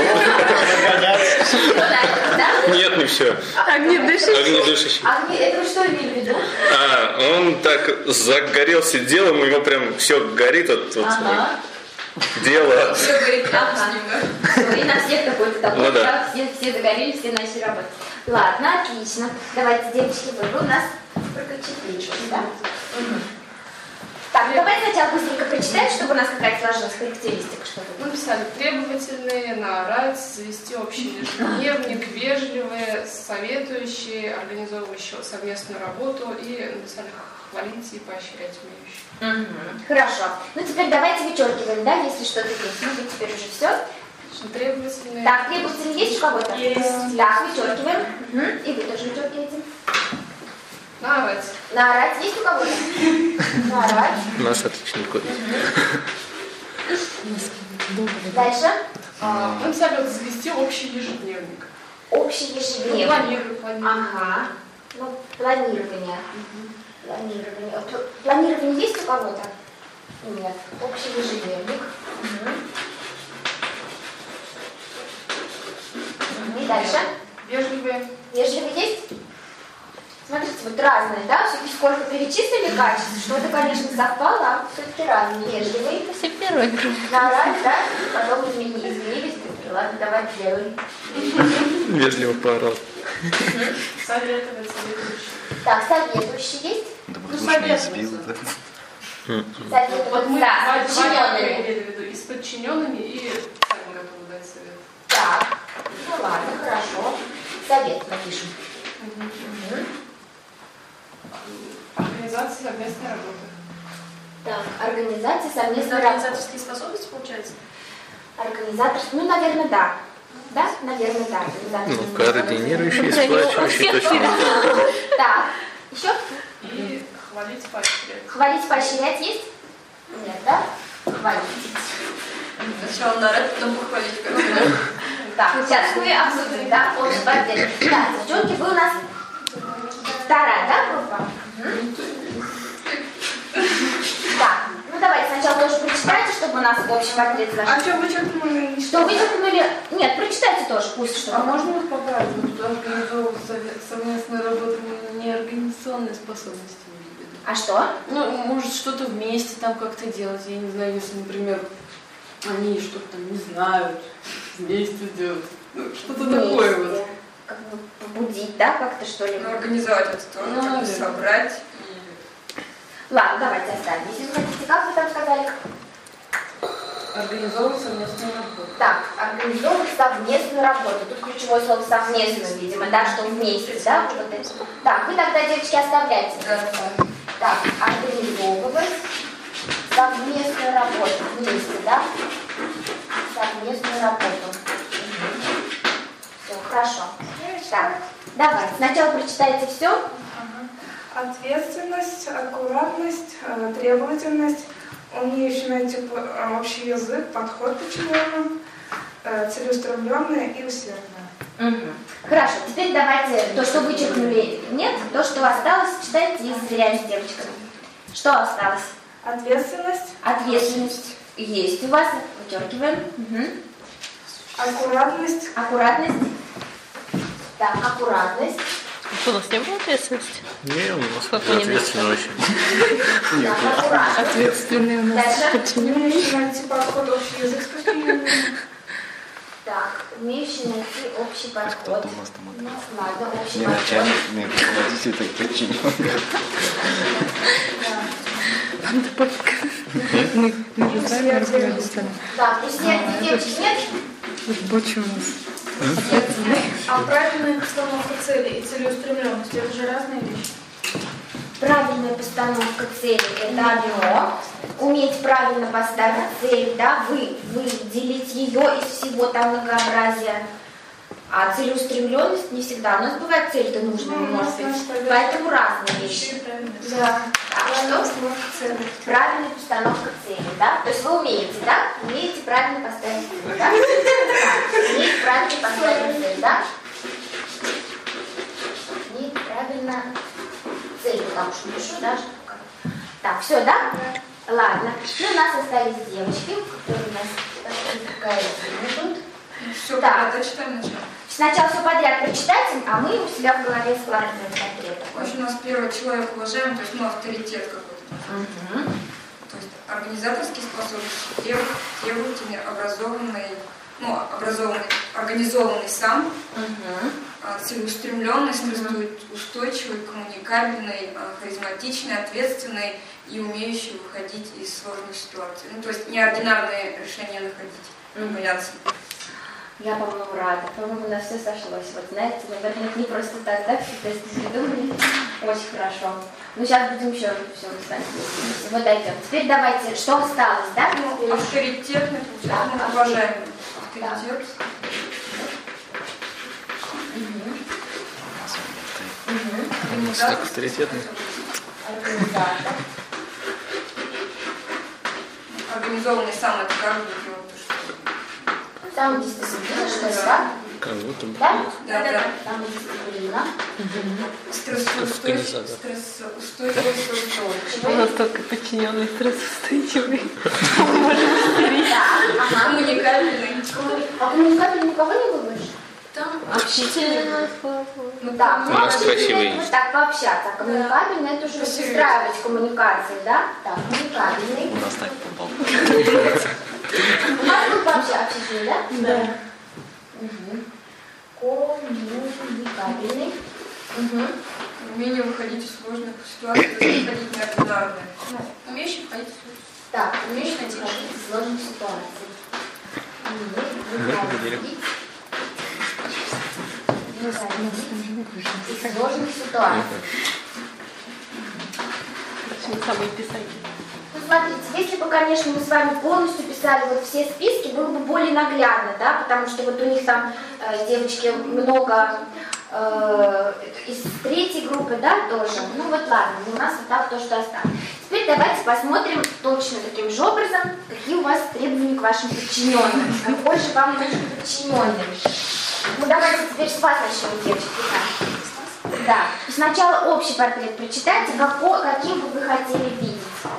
Да? Нет, не все. Огнедышащий. Огнедышащий. А вы это вы что имели в виду? А, он так загорелся делом, у него прям все горит от вот, Ага. дела. Все говорит рядом Ага. с ним, да? Всё, и на всех какой-то такой, Ну да. да, все, все загорелись, все начали работать. Ладно, отлично. Давайте, девочки, вы у нас прокачали, да? Угу. Так, давай сначала быстренько прочитаем, чтобы у нас какая-то сложилась характеристика, чтобы. Мы написали требовательные, наорать, завести общий ежедневник, вежливые, советующие, организовывающие совместную работу и написали хвалить и поощрять умеющие. Угу. Хорошо. Ну теперь давайте вычеркиваем, да, если что-то есть. Ну вот теперь уже все. Требовательные. Так, требовательные есть у кого-то? Есть. Так, вычеркиваем. Угу. И вы тоже вычеркиваете. Наорать. Наорать есть у кого-то? Наорать. У нас отличный код. Дальше. А, мы написали вот завести общий ежедневник. Общеежедневник. Планирую, планирую. Ага. Ну, планирование. Планирование. П- Планирование есть у кого-то? Нет. Общеежедневник. Угу. И дальше? Вежливые. Вежливый есть? Смотрите, вот разные, да? Все-таки сколько перечислили качеств, что-то, конечно, совпало, а все-таки разные. Вежливый. Все первые. Наорали, да? Потом изменились, изменились. Ладно, давай делаем. Вежливо поорал. Советовать, советующий. Так, советующий есть? Да Ну, воздушный избил, да? Советоваться, Вот мы да, с два подчиненными. имели в виду, и с подчиненными, и сами готовы дать совет. Так, ну ладно, хорошо. Совет напишем. Мгм. Организация совместной работы. Так, организация совместной Это работы. организаторские способности, получается? Организаторство, ну, наверное, да. Да, наверное, да. Ну, организаторство. координирующий, сплачивающий точно. Так, еще? И хвалить, поощрять. Хвалить, поощрять есть? Нет, да? Хвалить. Сначала наорать, потом похвалить. короче. Так, сейчас мы обсудим, да, общий портрет. Да, девчонки, вы у нас вторая, да, группа? Мгм. Так, ну давайте сначала тоже прочитайте, чтобы у нас общий портрет А зашел. что вычеркнули? Что вычеркнули? Нет, прочитайте тоже, пусть что. А можно вас поправить? Вот тут организовывать сове- совместную работу не организационные способности, я имею в виду. А что? Ну, может, что-то вместе там как-то делать. Я не знаю, если, например, они что-то там не знают, вместе делать. Ну, что-то такое вот. Вместе. Как бы побудить, да, как-то что ли? Ну, организовать это тоже, Ну, как-то наверное. собрать. Ладно, давайте оставим. Если вы хотите, как вы там сказали? Организовывать совместную работу. Так, организовывать совместную работу. Тут ключевое слово совместную, видимо, да, что вместе, да? Вот это. Так, вы тогда, девочки, оставляйте. Да. Так, организовывать совместную работу. Вместе, да? Совместную работу. Все, хорошо. Так, давай, сначала прочитайте все. Ответственность, аккуратность, э, требовательность, умеющий найти по- э, общий язык, подход к подчиненным, э, целеустремленная и усердная. Угу. Хорошо, теперь давайте то, что вычеркнули, нет, то, что осталось, читайте и сверяем с девочками. Что осталось? Ответственность, Ответственность есть у вас, вычеркиваем. Угу. аккуратность, Аккуратность. Так, аккуратность. Что, у нас не было ответственности? Не, у нас Как вы не ответственно очень. Так, аккуратность. Ответственные у нас Дальше. подчиненные. умеющий найти подход, общий язык с подчиненными, Так, умеющий найти общий подход. Кто-то у нас там Ну, это. ладно, общий Не подход. начальник, не руководитель, так подчиненный. Нам-то пофиг. Мы мы же сами руководители. Так, усердие девочек нет? Вот бочи у нас. А правильная постановка цели и целеустремленность – это же разные вещи. Правильная постановка цели – это одно. Уметь правильно поставить цель, да, вы, выделить ее из всего там многообразия. А целеустремленность не всегда. У нас бывает цель-то нужная, Ну, может быть. может, да. Поэтому разные вещи. Да. Так, что? постановка цели. Правильная постановка цели, да? То есть вы умеете, да? Умеете правильно поставить цель, да? Да. Умеете правильно поставить цель, да? Умеете правильно цель, потому что пишу, да? что как. Так, все, да? Ладно. Ну, у нас остались девочки, которые у нас такая идут. Все, Так. подряд читаем начало. Сначала все подряд прочитайте, а мы у себя в голове складываем портрет. В общем, у нас первый человек уважаемый, то есть, ну, авторитет какой-то. Угу. То есть организаторские способности, треб- требовательный, образованный, ну, образованный, организованный сам, Угу. а, целеустремленный, стрессоустойчивый, коммуникабельный, а, харизматичный, ответственный и умеющий выходить из сложных ситуаций. Ну, то есть неординарные решения находить, не бояться. Я, по-моему, рада. По-моему, у нас все сошлось. Вот знаете, наверное, это не просто так, да, все тесты придумали. Очень хорошо. Ну, сейчас будем еще все с вами вместе. Вот дойдем. Теперь давайте, что осталось, да? Ну, авторитетный, Да, ну, уважаемый авторитет. Так авторитетный. Организатор. Организованный сам, это как будет его, то, что Самодисциплина, что ли, да? Как будто бы. Да? Да, да. Там будет дисциплина. Стрессоустойчивость, стрессоустойчивость, У нас только подчиненный стрессоустойчивый. Да, ага. коммуникабельный. А коммуникабельный никого не выбрать? Там Общительный у нас класс. Ну да, У нас красивый вот есть. так пообщаться. А коммуникабельный это уже выстраивать коммуникации, да? Так, коммуникабельный. У нас так попал. У нас был вообще общительный, да? Да. Угу. Коммуникабельный. Угу. умение выходить из сложных ситуаций, выходить неординарные. Умеющий выходить из сложных ситуаций. Так, умеешь выходить из сложных ситуаций. Выходить из сложных ситуаций. Самый писатель. Ну, смотрите, если бы, конечно, мы с вами полностью писали вот все списки, было бы более наглядно, да, потому что вот у них там э, девочки много э, из третьей группы, да, тоже. Ну вот ладно, у нас вот так то, что осталось. Теперь давайте посмотрим точно таким же образом, какие у вас требования к вашим подчиненным. Какой же вам нужен подчиненный? Ну давайте теперь с вас начнем, девочки. Да. Да. Сначала общий портрет прочитайте, какой, каким бы вы хотели видеть.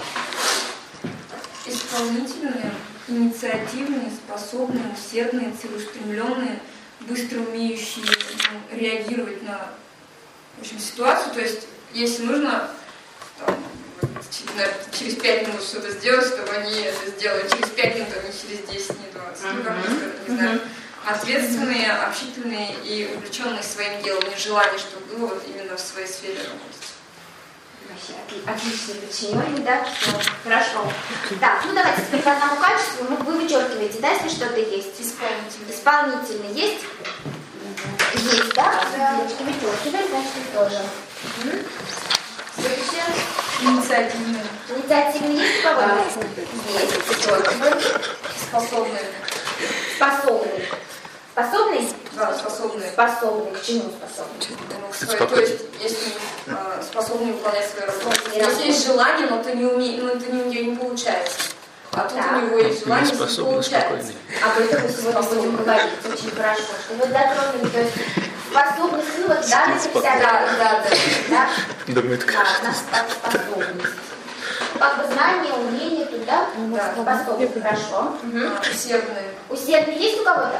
Исполнительные, инициативные, способные, усердные, целеустремленные, быстро умеющие ну, реагировать на в общем, ситуацию. То есть, если нужно там, через пять минут что-то сделать, чтобы они это сделали через пять минут, а не через десять, не двадцать. Ну, как сказать, не знаю. Ответственные, общительные и увлеченные своим делом, нежелание, чтобы было вот именно в своей сфере работать. Отличный подчиненный, да? Все, хорошо. Так, ну давайте теперь по одному качеству. Ну, вы вычеркиваете, да, если что-то есть? Исполнительный. Исполнительный есть? Есть, да? Девочки, вычеркиваем, значит, вы тоже. Угу. Следующее. Инициативные. Инициативный есть у кого? Есть. Вычеркиваем. Способные. Способный. Способный? Да, способные. Способный. К чему способный? Ну, свои, то есть, если э, способны выполнять свою работу. У него есть желание, но ты не умеешь, но это не, не получается. А тут Да. у него есть желание, но не Способный, получается. Об этом мы сегодня будем говорить. Очень хорошо. Что вы затронули, то есть способность, ну вот данный профессионал. Да, да, да. Да? Думает, Да, у нас так способность. Как бы знание, умение туда, Да. способность. Хорошо. Угу. А, усердные. Усердный есть у кого-то?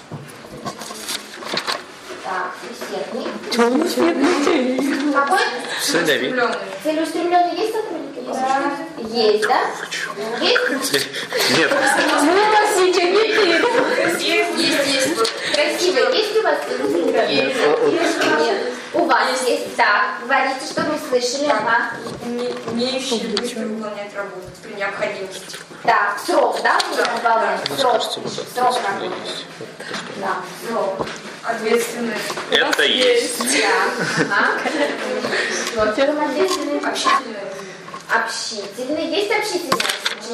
Так, усердный. Чего усердный? Какой? Целеустремленный. Целеустремленный есть сотрудники? Да. Есть, да? Есть? Нет. Ну, у вас ничего не пишет. Есть, есть, есть. Вот. Красивый есть у вас целеустремленный? Есть. Нет. У вас есть. Так, говорите, что вы слышали. Ага. Уме- Умеющие быстро выполнять работу при необходимости. Так, срок, да? Вы Да, выполняете? Мне Срок. кажется, вот Срок это работы. есть. Вот то, что- Да, срок. Ответственные. Это есть. Да. Ага. Вот, чем ответственный? Общительные. Общительный. Есть общительный?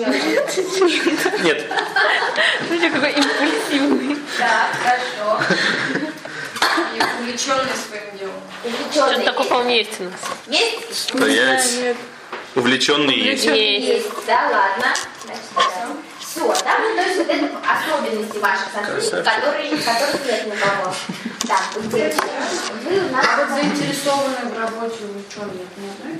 Нет. Смотрите, какой импульсивный. Да, хорошо. И увлеченные своим делом. Что-то Увлеченный такое есть? вполне есть у нас. Есть? Стоять. Увлеченный есть. Есть. Да, ладно. Все, да? Ну, то есть вот это особенности ваших сотрудников, которые, которых нет никого. Так, вот девочки, вы у нас... А вот заинтересованные в работе увлеченные, не знаете?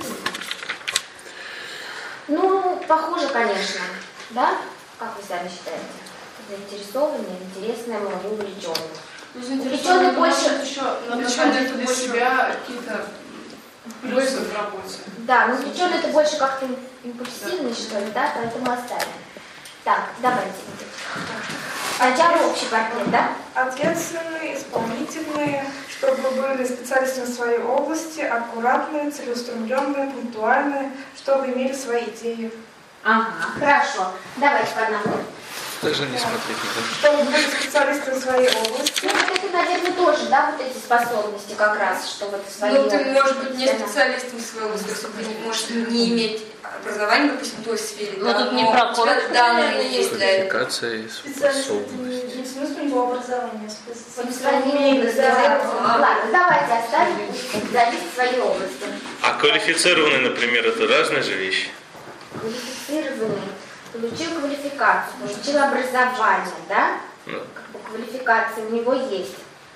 Ну, похоже, конечно. Да? Как вы сами считаете? Заинтересованные, интересные, молодые, увлеченные. Ну, Увлеченные больше... еще Увлеченные находить это для больше- себя какие-то плюсы в работе. Да, но увлеченные это больше как-то импульсивный, что ли, да? Поэтому оставим. Так, давайте. Сначала общий портрет, да? Ответственные, исполнительные, чтобы были специалистами в своей области, аккуратные, целеустремленные, пунктуальные, чтобы имели свои идеи. Ага, хорошо. Давайте по одному. Даже не смотреть никуда. Чтобы были специалисты в своей области. Ну, вот это, наверное, тоже, да, вот эти способности как раз, что вот в своей Ну, ты, области, может быть, не да. специалистом в своей области, ты не- можешь не иметь образования, допустим, в той сфере. Ну, да, тут не но про у тебя коротко. данные есть для этого. Квалификация и способность. Не в смысле его образования, В своей области, да. Ладно, давайте оставим специалист в своей области. А квалифицированный, например, это разные же вещи. Квалифицированный, получил квалификацию, получил образование, да? Ну, Как бы квалификация у него есть.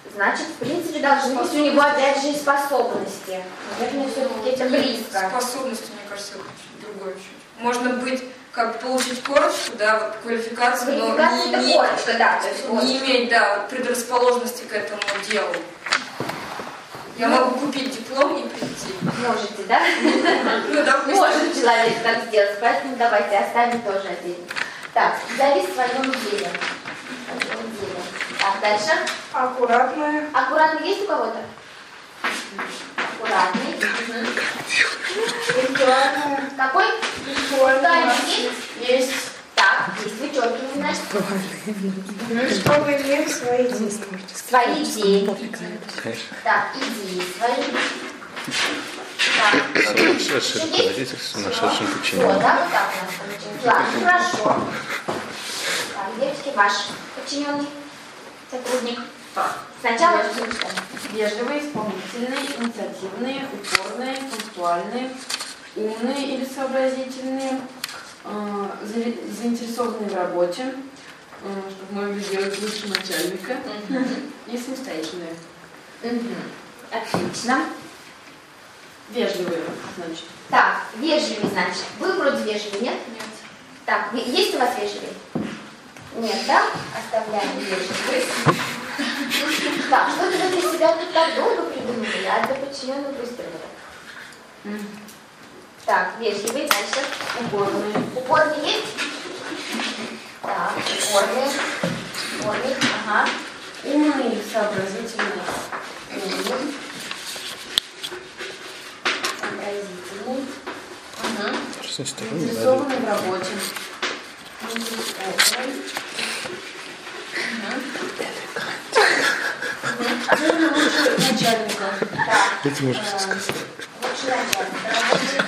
Значит, в принципе, должны быть у него опять же и способности. Наверное, все-таки это близко. Способности, мне кажется, другое чуть. Можно быть, как получить корочку, да, вот квалификацию, но не иметь, корочка, да, то есть не иметь, да, предрасположенности к этому делу. Я могу купить диплом и прийти. Можете, да? Ну, допустим. Может человек так сделать, поэтому давайте оставим тоже отдельно. Так, назови в своем деле. В своем деле. Так, дальше. Аккуратная. Аккуратный есть у кого-то? Аккуратный. Пунктуальная. Какой? Пунктуальная. Есть? Есть. Так, есть вычеркивание, значит. Чтобы иметь свои идеи. Свои идеи. Так, идеи свои. Так. Сумасшедший руководитель с сумасшедшим Все, подчиненным. да, вот так у нас получилось. Ладно, хорошо. Так, девочки, ваш подчиненный сотрудник. Сначала Вежливые, исполнительные, инициативные, упорные, пунктуальные, умные или сообразительные, э, за- заинтересованные в работе, э, чтобы могли делать лучше начальника, и самостоятельные. Отлично. Вежливые, значит. Так, вежливый, значит. Вы вроде вежливый, нет? Нет. Так, вы- есть у вас вежливый? Нет, да? Оставляем вежливый. Так, что-то вы для себя тут так долго придумали, а для подчиненных быстро было. Так, вежливый, дальше. Упорные. Упорный есть? Так, упорный. Упорный, ага. Умные или сообразительные. Умный. Сообразительный. Угу. Заинтересованные в работе. Нужно лучше начальника. Это можно сказать. Лучше начальник работает.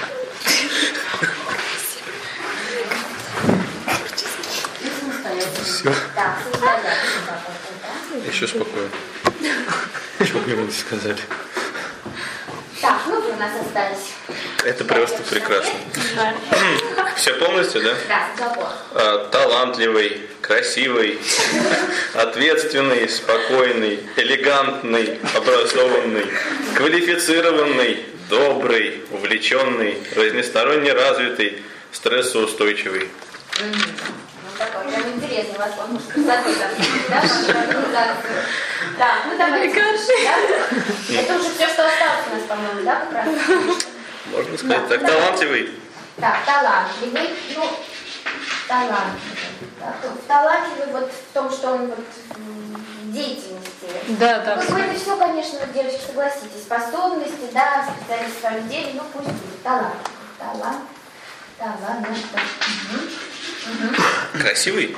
И самостоятельно. Все. Так, самостоятельно, да? Еще спокойно. Что мне вы сказали? Так, ну вы у нас остались. Это просто прекрасно. Все полностью, да? Да, договор. А, талантливый, красивый, ответственный, спокойный, элегантный, образованный, квалифицированный, добрый, увлеченный, разносторонне развитый, стрессоустойчивый. Ну, такой прям интересный у вас конкурс красоты, да? Да, так, ну давайте. Да? Это уже все, что осталось у нас, по-моему, да, как раз? Можно сказать Да, так, да. талантливый. Так, талантливый, ну, талантливый. Да, то- талантливый вот в том, что он вот в деятельности. Да, да. Ну, это все, конечно, вот, девочки, согласитесь, способности, да, специалист в своем деле, ну, пусть будет талант. Талант, талант, угу. Угу. Красивый.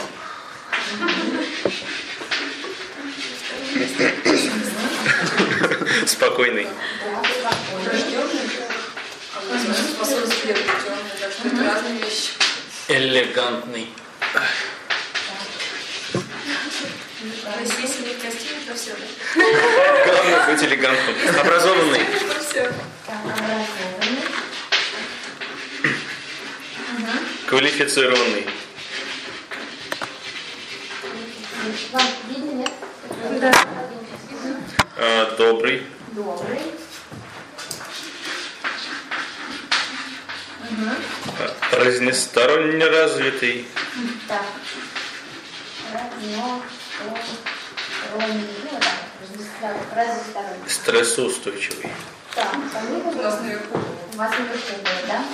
Спокойный. Да, спокойный. Способность первой темной, так что это разные вещи. Элегантный. То есть если не красивый, то все. Главное быть элегантным. Образованный. То все. Так, образованный. Квалифицированный. Вам видно, нет? Да. А, добрый. Добрый. А, разносторонне развитый. Так. Разно, ровный, ну да, разносторонний. Стрессоустойчивый. Так, фамилия У нас наверху. у вас наверху было, да?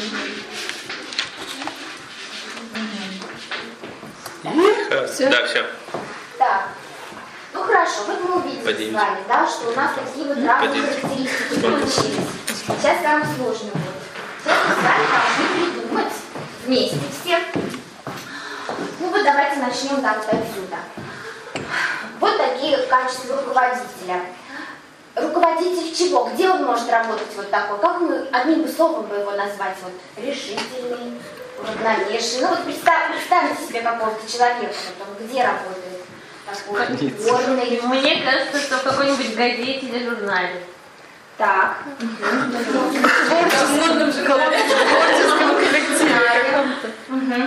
Все. Да, все. Так, ну хорошо, вот мы увидели Поднимите. с вами, да, что у нас такие вот разные Поднимите. характеристики получились. Сейчас самое сложное будет. Сейчас мы с вами должны придумать вместе все. Ну вот давайте начнем так вот отсюда. Вот такие качества руководителя. Руководитель чего? Где он может работать вот такой? Как мы одним словом бы его назвать? Вот решительный, уравновешенный. Ну вот представь, представьте себе какого-то человека, вот он где работает? Такой упорный. Мне кажется, что в какой-нибудь газете или журнале. Так. В модном журнале. Знаем. Ну, не знаю,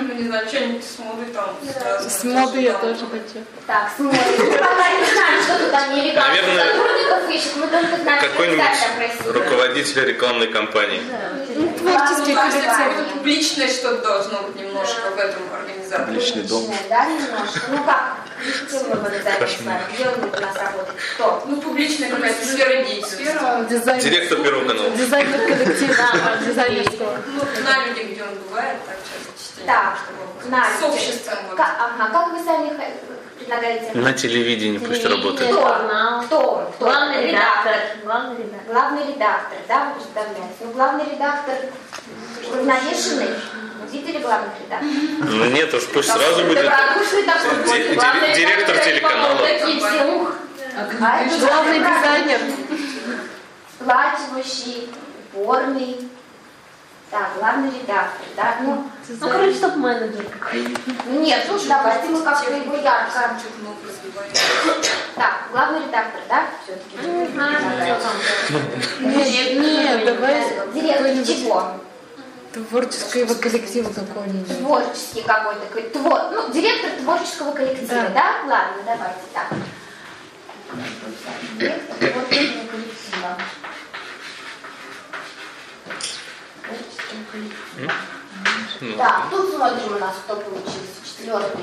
А что-нибудь с модой там связано? С модой я тоже хочу. Так, смотрим. Мы пока не знаем, что тут там нелегальных Наверное, сотрудников ищет, мы только знаем, что Какой-нибудь официально просили. руководитель рекламной кампании. Творческий Мне кажется, коллектив. какое-то публичное что-то должно быть немножко в этом организации. Личный дом. Личное, да, немножко. Ну как? Чем мы будем заняться с вами? Где он будет у нас работать? Кто? Ну, публичная какая-то сфера деятельности. Дизайнер, Директор Первого канала. дизайнер коллектива, дизайнерского. Ну, на людях, где он бывает, так часто, Так, частенько. Настя. С обществом. Вот. Ка- ага, как вы сами х- предлагаете? На телевидении пусть работает. Кто он? Кто он? Кто он? Главный редактор. Главный редактор. Главный редактор, да, вы представляете? Ну, главный редактор уравновешенный. Видели главных редакторов? Ну нет уж, пусть сразу будет Добродушный такой, ди- ди- главный директор редактор, телеканала. такие все, ух. А это Главный дизайнер. Плачивающий, упорный. Так, главный редактор, да, ну, Ну, короче, топ-менеджер какой-нибудь. ну нет, ну давайте мы как-то его ярко. Что-то новое развивается. Так, главный редактор, да, все-таки? Не знаю, что там. Нет, нет, давай Директор чего? творческого коллектива какого-нибудь. Творческий какой-то, ко- твор- ну, директор творческого коллектива, Да. да? Ладно, давайте так. Директор творческого коллектива. Творческого коллектива. Ну, Так, тут смотрим у нас, кто получился. Четвертый.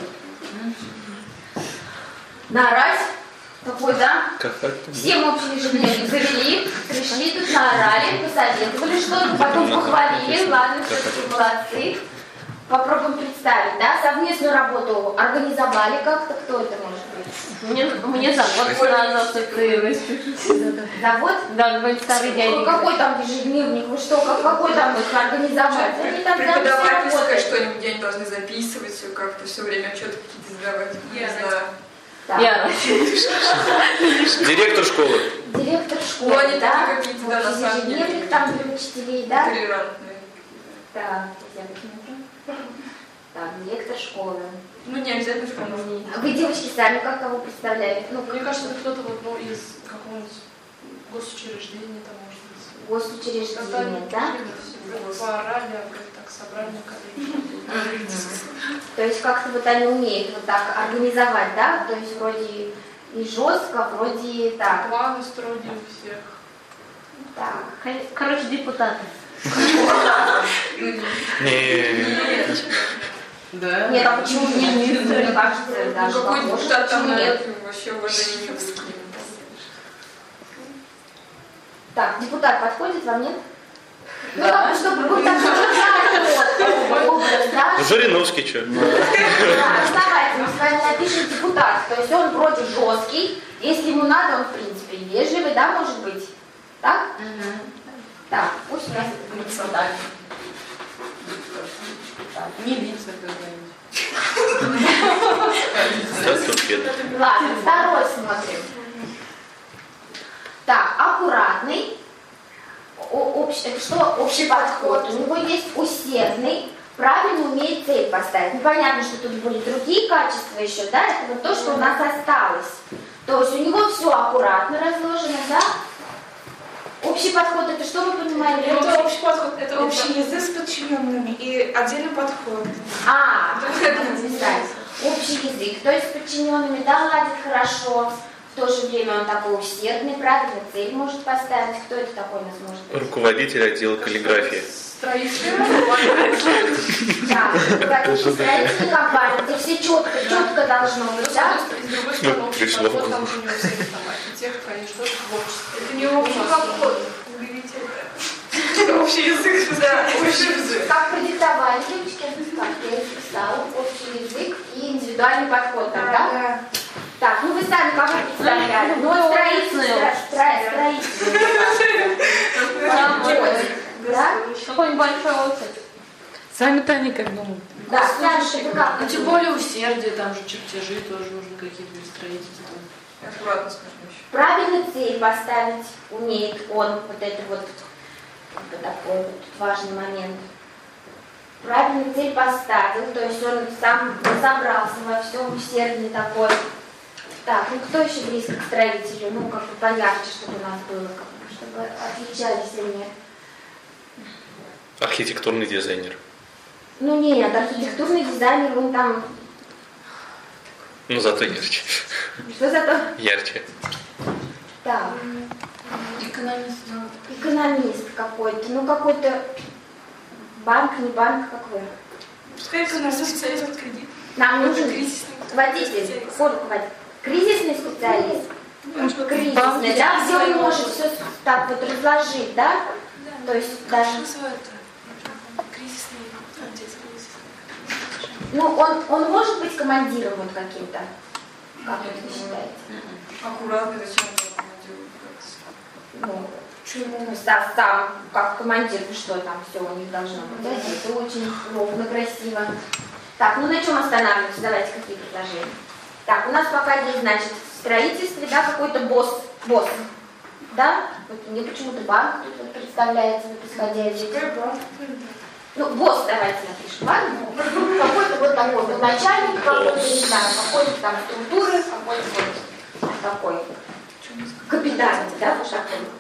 Наорать. Какой, да? как так? Всем общий ежедневник завели, пришли тут наорали, посоветовали что-то, потом похвалили, ладно, все-таки молодцы. Попробуем представить, да? Совместную работу организовали как-то, кто это может быть? Мне, мне завод сразу ассоциируется. Завод? Да, какой старый дядя. Какой там ежедневник? Вы что, как, какой там их организовать? Они там там все Преподавательское работают. что-нибудь, где они должны записывать все как-то, все время что-то какие-то задавать. Не знаю. Так, Я Директор школы. директор школы, Ну, они да? такие какие-то, да, на самом деле. Ежедневник там для учителей, да? Толерантные. Так, я посмотрю. Так, директор школы. Ну, не обязательно школу. Вы, девочки, сами как кого представляли? Ну, Мне кажется, это кто-то вот, ну, из какого-нибудь госучреждения, там, может быть. госучреждение, да? Поорали, а говорит, так собрали на коллеги. То есть как-то вот они умеют вот так организовать, да? То есть вроде и жестко, вроде так. Планы строили у всех. Так. Короче, депутаты. Не. Да. Нет, а почему нет? Мне кажется, даже Какой похоже. депутат там Почему нет? нет? Вообще уважения не будет. Так, депутат подходит вам, нет? Ну, Да. как бы, чтобы был такой вот, образ, да? Ну, Жириновский что? Да, ну, давайте мы с вами напишем депутат. То есть он вроде жесткий, если ему надо, он в принципе и вежливый, да, может быть? Так? Так, пусть у нас это будет депутат. Милица какая-нибудь. Да, торпеда. Ладно, второй смотрим. Так, аккуратный. О- общ- это что? Общий подход. У него есть усердный, правильно умеет цель поставить. Ну, понятно, что тут были другие качества еще, да? Это вот то, что у нас осталось. То есть у него все аккуратно разложено, да? Общий подход, это что вы понимаете? Это общий подход, это общий язык с подчиненными и отдельный подход. А, как это написать? Общий язык, то есть с подчиненными, да, ладит хорошо. В то же время он такой усердный, правильно цель может поставить. Кто это такой у нас может быть? Руководитель отдела каллиграфии. Строители. Да, руководитель строительной компании, где все четко, четко должно быть, да? С другой стороны, общий Пришло. подход, там же у него всякие там архитектор, они что-то творчество. Это не общий подход. Это общий язык, да, общий язык. Как продиктовали, девочки, как я и записала, общий язык и индивидуальный подход, там, да? Так, ну вы сами кого представляли? Ну, вот строительный, строительный. Да? Какой-нибудь большой офис. Сами-то они как думают. Да, Саша, вы как? Ну, тем более усердие, там же чертежи тоже нужно какие-то для строительства. Аккуратно скажем еще. Правильно цель поставить умеет он, вот это вот, вот такой вот важный момент. Правильно цель поставил, то есть он сам разобрался во всем, усердный такой. Так, ну кто еще близко к строителю? Ну, как бы поярче, чтобы у нас было, как бы, чтобы отличались они. Архитектурный дизайнер. Ну нет, архитектурный дизайнер, он там... Ну зато ярче. Что зато? Ярче. Так. Экономист. Экономист какой-то, ну какой-то банк, не банк, какой. Пускай экономист специалист кредит. Нам нужен кризисный водитель, руководитель. Кризисный специалист. Может, Кризисный, да, где он может все так вот разложить, да? То есть даже... кризисный Ну, он, он может быть командиром вот каким-то? Как вот вы считаете? Аккуратно, зачем это командиру? Ну, ну, сам, сам, как командир, что там все у них должно быть. Да? Это очень ровно, красиво. Так, ну на чем останавливаемся? Давайте какие предложения. Так, у нас пока есть, значит, в строительстве, да, какой-то босс, босс, да? Вот мне почему-то банк тут вот представляется, вот исходя из этого. Ну, босс давайте напишем, ладно? Какой-то вот такой вот начальник, какой-то, не знаю, какой-то там структуры, какой-то вот такой капитальный, да, вот такой вот.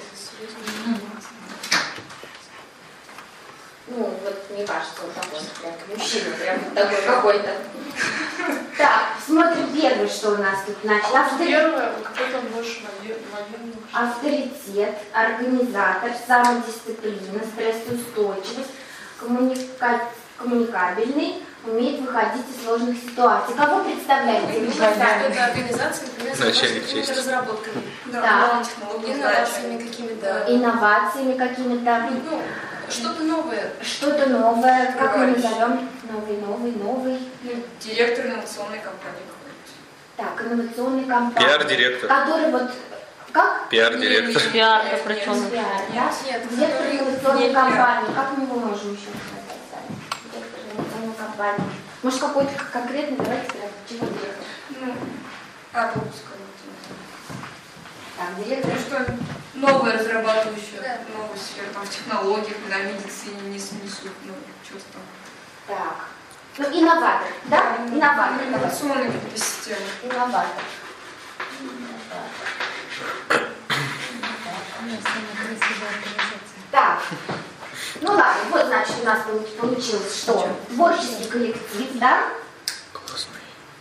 Ну, вот мне кажется, вот такой прям мужчина, прям вот такой какой-то. Так, смотрим первый, что у нас тут, значит, авторитет. Первое, какой-то больше военный. Авторитет, организатор, самодисциплина, стрессоустойчивость, коммуника... коммуникабельный, умеет выходить из сложных ситуаций. Кого представляете? Это организация, например, Начальник с чести. разработками, Да. инновациями какими-то. Инновациями какими-то. Ну, что-то новое. Что-то новое, как мы назовем? Новый, новый, новый. Ну, директор инновационной компании какой-то. Так, инновационной компании. Пиар-директор. Который вот... Как? Пиар-директор. Пиар-то причем. Пиар, да? Нет, Директор который инновационной не компании. Как мы его можем еще сказать сами? Директор инновационной компании. Может, какой-то конкретный, давайте прям, чего директор? Ну, Apple, скажем. Так, директор. Ну, что новое разрабатывающее, новую сферу, там, в технологиях, на медицине не снесут, ну, что-то там. Так. Ну, инноватор, да? Инноватор. Инновационные какие-то системы. Инноватор. Так. Ну ладно, вот, значит, у нас получилось, что творческий коллектив, да? Классный.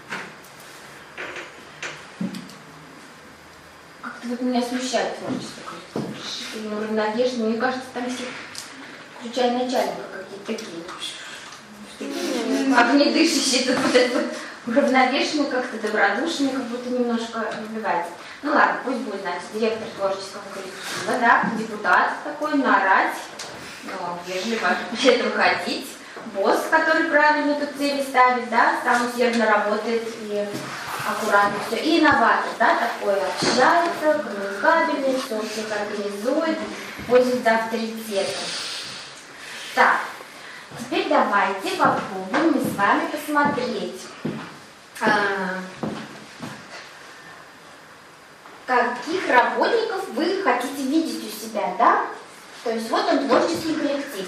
Как-то вот меня смущает творческий коллектив. Неравнодушный, мне кажется, там все, включая начальника, какие-то такие. Огнедышащие, тут вот этот вот уравновешенный, как-то добродушный, как будто немножко разбивается. Ну ладно, пусть будет, значит, директор творческого коллектива, да, депутат такой, наорать, ну, вежливо где-то выходить, босс, который правильно тут цели ставит, да, там усердно работает и аккуратно все. И инноватор, да, такой общается, коммуникабельный, все всех организует, пользуется авторитетом. Так, теперь давайте попробуем мы с вами посмотреть, каких работников вы хотите видеть у себя, да? То есть вот он, творческий коллектив.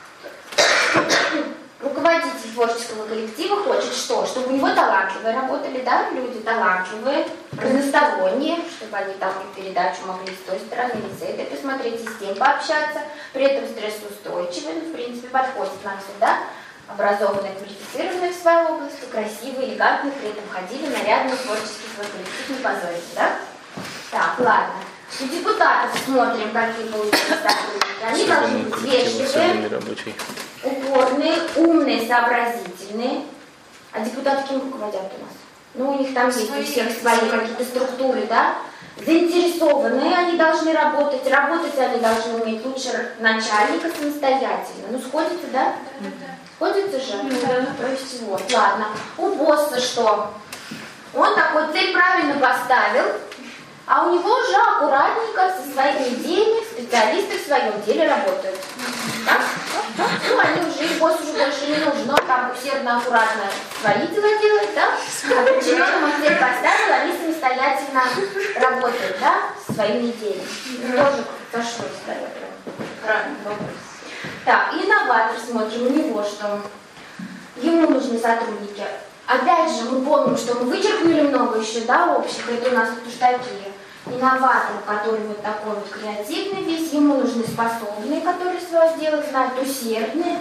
Руководитель творческого коллектива хочет что? Чтобы у него талантливые работали, да? Люди талантливые, разносторонние, чтобы они там и передачу могли с той стороны, и с этой посмотреть, и с тем пообщаться, при этом стрессоустойчивые, ну, в принципе, подходит нам сюда. Образованные, квалифицированные в своей области, красивые, элегантные, при этом ходили нарядные, творческий свой коллектив, не позорите, да? Так, ладно. У депутатов смотрим, какие получились сотрудники. Они должны быть вежливые, упорные, умные, сообразительные. А депутаты кем руководят у нас? Ну, у них там есть у всех свои какие-то структуры, да? Заинтересованные они должны работать. Работать они должны уметь лучше начальника самостоятельно. Ну, сходится, да? Сходится же? Да. То есть вот, ладно. У босса что? Он такой цель правильно поставил, а у него уже аккуратненько со своими идеями специалисты в своем деле работают. Да? Ну, они уже, и босс уже больше не нужен, он там усердно, аккуратно свои дела делает, да? А подчиненным он цель поставил, они самостоятельно работают, да, со своими идеями. Тоже сошлось, да, правильно, вопрос. Так, инноватор, смотрим, у него что? Ему нужны сотрудники. Опять же, мы помним, что мы вычеркнули много еще, да, общих, это у нас тут уж такие. Инноватор, который вот такой вот креативный весь, ему нужны способные, которые свое дело знают, усердные, да,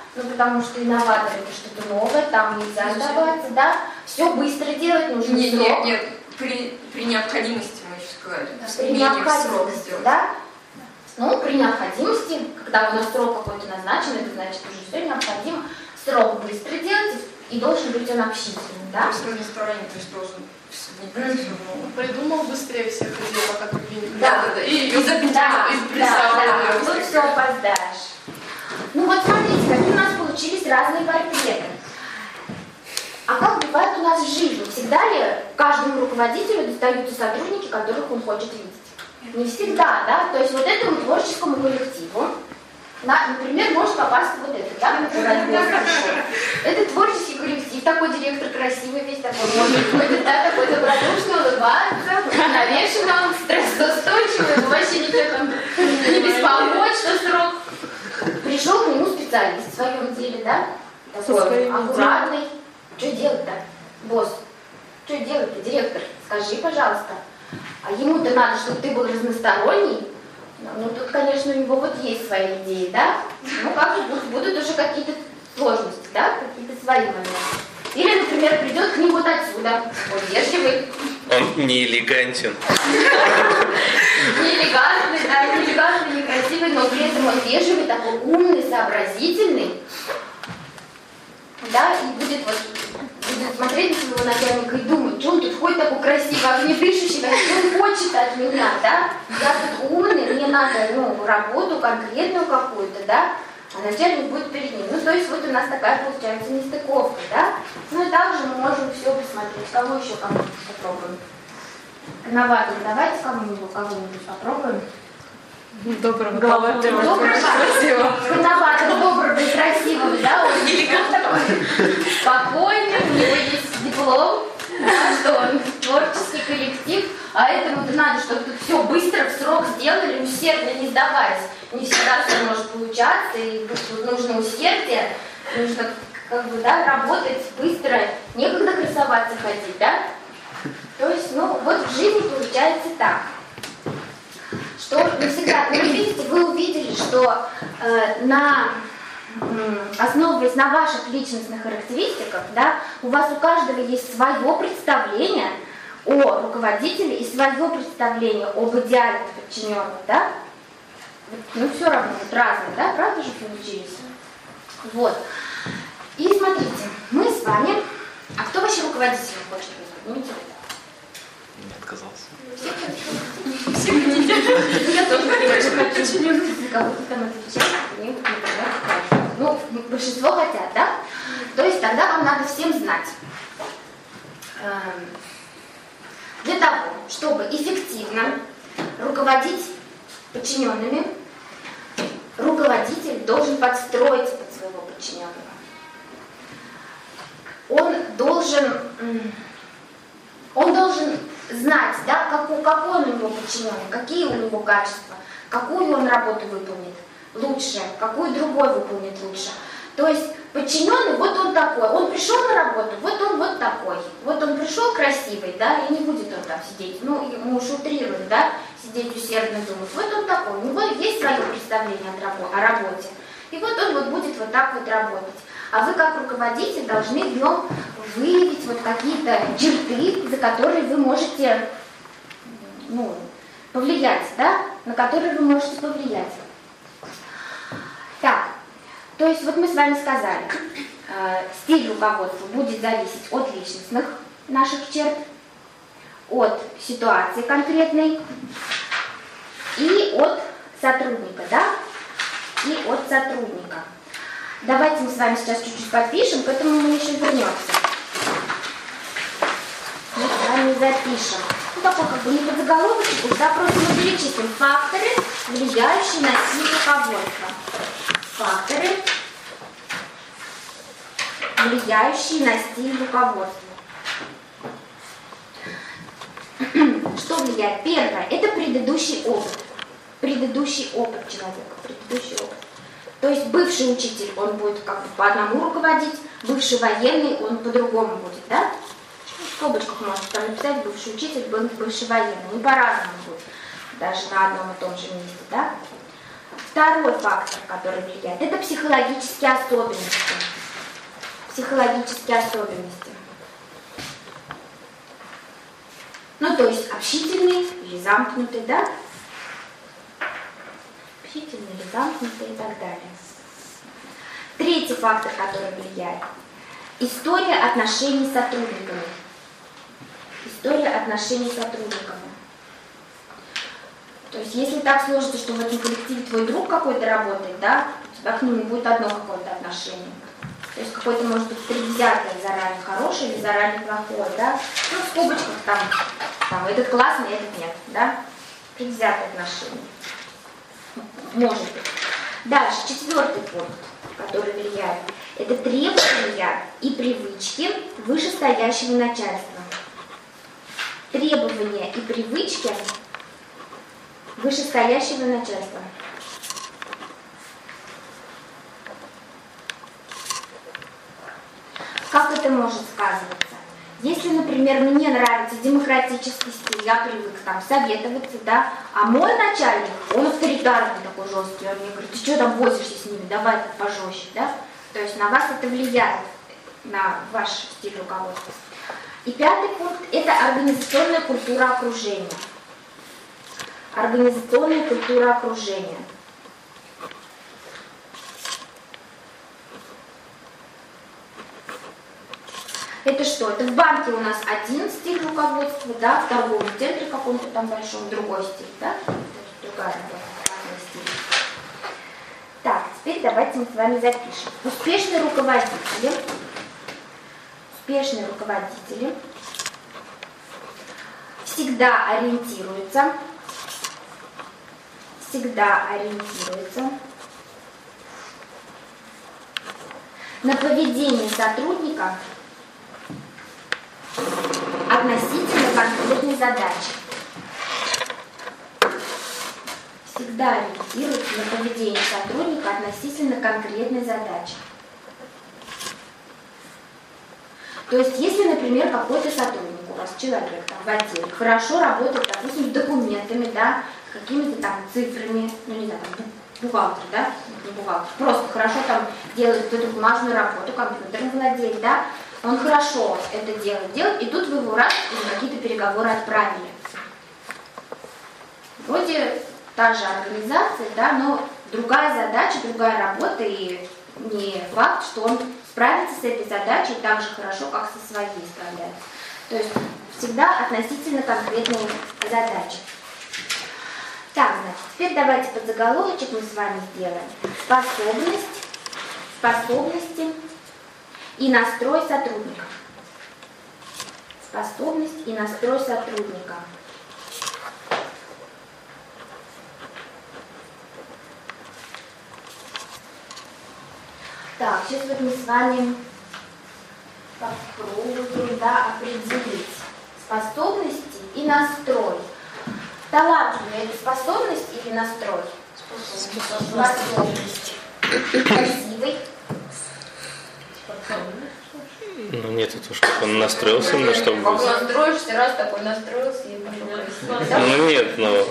ну потому что инноватор это что-то новое, там нельзя сдаваться, да, все быстро делать нужно. Нет, нет, нет, при, при необходимости, мы еще сказали, при необходимости, да? Ну, при необходимости, когда у нас срок какой-то назначен, это значит уже все необходимо, срок быстро делать, и должен быть он общительный, да? То есть разносторонний, то есть должен вникать все равно. Придумал быстрее всех людей, пока другие не Да, придумали. И, и, да, да, и да, тут все опоздаешь. Ну вот смотрите, какие у нас получились разные портреты. А как бывает у нас в жизни? Всегда ли каждому руководителю достаются сотрудники, которых он хочет видеть? Не всегда, да? То есть вот этому творческому коллективу, на, например, может попасть вот этот, да, это творческий коллектив, такой директор красивый, весь такой, может быть, да, такой добродушный, улыбается, навешенный, стрессоустойчивый, но вообще никто там не беспомочь, что срок. Пришел к нему специалист в своем деле, да, такой аккуратный. Что делать-то, босс? Что делать-то, директор? Скажи, пожалуйста. А ему-то надо, чтобы ты был разносторонний. Ну, тут, конечно, у него вот есть свои идеи, да? Ну, как же будут, будут уже какие-то сложности, да? Какие-то свои моменты. Или, например, придет к ним вот отсюда. Вот вежливый. Он не элегантен. Не элегантный, да, не элегантный, не красивый, но при этом он вежливый, такой умный, сообразительный. Да, и будет вот будет смотреть на своего начальника и думать, что он тут ходит такой красивый, огнедышащий, что он хочет от меня, да? Я тут умный, мне надо, ну, работу конкретную какую-то, да? А начальник будет перед ним. Ну, то есть вот у нас такая получается нестыковка, да? Ну и также мы можем все посмотреть. Кого еще кому-нибудь попробуем? Новатор, давайте кому-нибудь, кого-нибудь попробуем. Доброго, доброго, красивого. Новатор, доброго и красивого, да? Он такой спокойный, у него есть диплом, да, что он творческий коллектив, а этому-то надо, чтобы тут все быстро, в срок сделали, усердно не сдаваясь. Не всегда все может получаться, и тут нужно усердие, нужно как бы, да, работать быстро, некогда красоваться ходить, да? То есть, ну, вот в жизни получается так, что не всегда, ну, видите, вы увидели, что э, на, э, основываясь на ваших личностных характеристиках, да, у вас у каждого есть свое представление о руководителе и свое представление об идеальных подчиненных, да? Ну, все равно, вот разные, да, правда же получились? Вот. И смотрите, мы с вами... А кто вообще руководителем хочет быть? Поднимите руку. Не отказался. Все хотят? Все хотите? Я тоже понимаю, что хочу. За кого-то там отвечать, мне вот не понимаю. Ну, большинство хотят, да? То есть тогда вам надо всем знать. Для того, чтобы эффективно руководить подчиненными, руководитель должен подстроиться под своего подчиненного. Он должен, он должен знать, да, какой, какой он у него подчиненный, какие у него качества, какую он работу выполнит лучше, какую другой выполнит лучше. То есть подчиненный, вот он такой, он пришел на работу, вот он вот такой. Вот он пришел красивый, да, и не будет он там сидеть, ну, мы уж утрируем, да, сидеть усердно думать. Вот он такой, у него есть свое представление о работе. И вот он вот будет вот так вот работать. А вы как руководитель должны в нем выявить вот какие-то черты, за которые вы можете, ну, повлиять, да, на которые вы можете повлиять. Так, то есть вот мы с вами сказали, э, стиль руководства будет зависеть от личностных наших черт, от ситуации конкретной и от сотрудника, да, и от сотрудника. Давайте мы с вами сейчас чуть-чуть подпишем, к этому мы еще вернемся. Мы с вами запишем. Ну, такой как бы не подзаголовочек, да, просто мы перечислим факторы, влияющие на стиль руководства. Факторы, влияющие на стиль руководства. Что влияет? Первое, это предыдущий опыт. Предыдущий опыт человека, предыдущий опыт. То есть бывший учитель, он будет как бы по одному руководить, бывший военный, он по-другому будет, да? В скобочках можете там написать, бывший учитель, бывший военный, не по-разному будет, даже на одном и том же месте, да? Второй фактор, который влияет, это психологические особенности. Психологические особенности. Ну, то есть общительный или замкнутый, да? Общительный или замкнутый и так далее. Третий фактор, который влияет. История отношений с сотрудниками. История отношений с сотрудниками. То есть, если так сложится, что в этом коллективе твой друг какой-то работает, да, у тебя к нему будет одно какое-то отношение. То есть, какое-то, может быть, предвзятое заранее хорошее или заранее плохое, да. Ну, в скобочках там, там этот классный, этот нет, да. Предвзятое отношение. Может быть. Дальше, четвертый пункт, который влияет. Это требования и привычки вышестоящего начальства. Требования и привычки вышестоящего начальства. Как это может сказываться? Если, например, мне нравится демократический стиль, я привык там советоваться, да, а мой начальник, он авторитарный такой жесткий, он мне говорит, ты что там возишься с ними, давай так пожестче, да? То есть на вас это влияет, на ваш стиль руководства. И пятый пункт – это организационная культура окружения. Организационная культура окружения. Это что? Это в банке у нас один стиль руководства, да, в торговом центре каком-то там большом другой стиль, да? То есть другая разный стиль. Так, теперь давайте мы с вами запишем. Успешные руководители. Успешные руководители всегда ориентируются, всегда ориентируются на поведение сотрудника относительно конкретной задачи. Всегда ориентируются на поведение сотрудника относительно конкретной задачи. То есть, если, например, какой-то сотрудник, у вас человек там в отделе, хорошо работает, допустим, с документами, да, с какими-то там цифрами, ну не знаю, там, бухгалтер, да, не бухгалтер, просто хорошо там делает эту бумажную работу, компьютером владеет, да, он хорошо это делает, делает, и тут вы его раз и какие-то переговоры отправили. Вроде та же организация, да, но другая задача, другая работа, и не факт, что он справится с этой задачей так же хорошо, как со своей справляется. То есть всегда относительно конкретной задачи. Так, значит, теперь давайте подзаголовочек мы с вами сделаем. Способность, способности и настрой сотрудника. Способность и настрой сотрудника. Так, сейчас вот мы с вами попробуем, да, определить способности и настрой. Талантливый – это способность или настрой? Способность. Способность. Красивый. Ну нет, это уж как он настроился на что будет. Как настроишься, раз такой настроился и пошел красивый. Ну нет, но...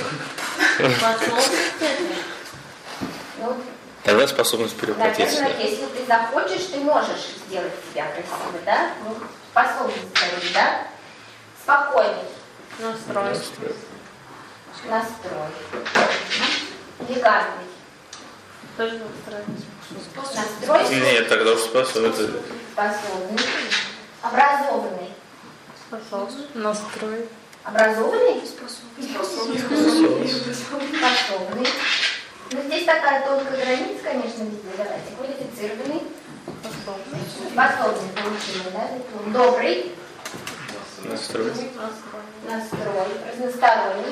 Тогда способность перевоплотиться. Наверное, если ты захочешь, ты можешь сделать себя красивой, да? Ну, способность, говорит, да? Спокойный. Настрой. Настрой. Элегантный. Тоже настрой. Настрой. Нет, тогда уж способный. Способный. Образованный. Способный. Настрой. Образованный? Способный. Способный. Ну, здесь такая тонкая граница, конечно, везде. Давайте. Квалифицированный. Способный. Способный получили, да? Добрый. Настрой. Настрой. Разносторонний.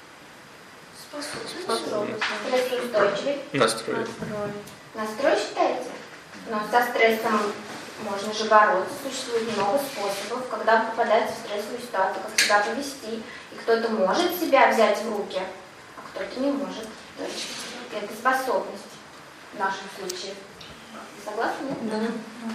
Способный. Стрессоустойчивый. Настрой. Настрой считаете? Но со стрессом можно же бороться. Существует много способов, когда вы попадаете в стрессовую ситуацию, как себя повести. И кто-то может себя взять в руки, а кто-то не может. То есть это способность в нашем случае. Согласны? Нет?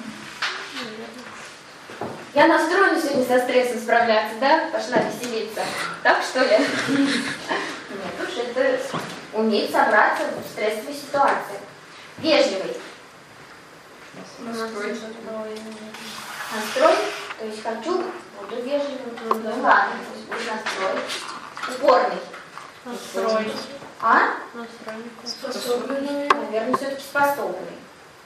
Да. Я настроена сегодня со стрессом справляться, да? Пошла веселиться. Так что ли? Нет, уж это уметь собраться в стрессовой ситуации. Вежливый. Настрой. Настрой, то есть хочу, буду вежливым. Ну ладно, пусть будет настрой. Упорный. Настрой. А? Настрой. Способный. Наверное, все-таки способный.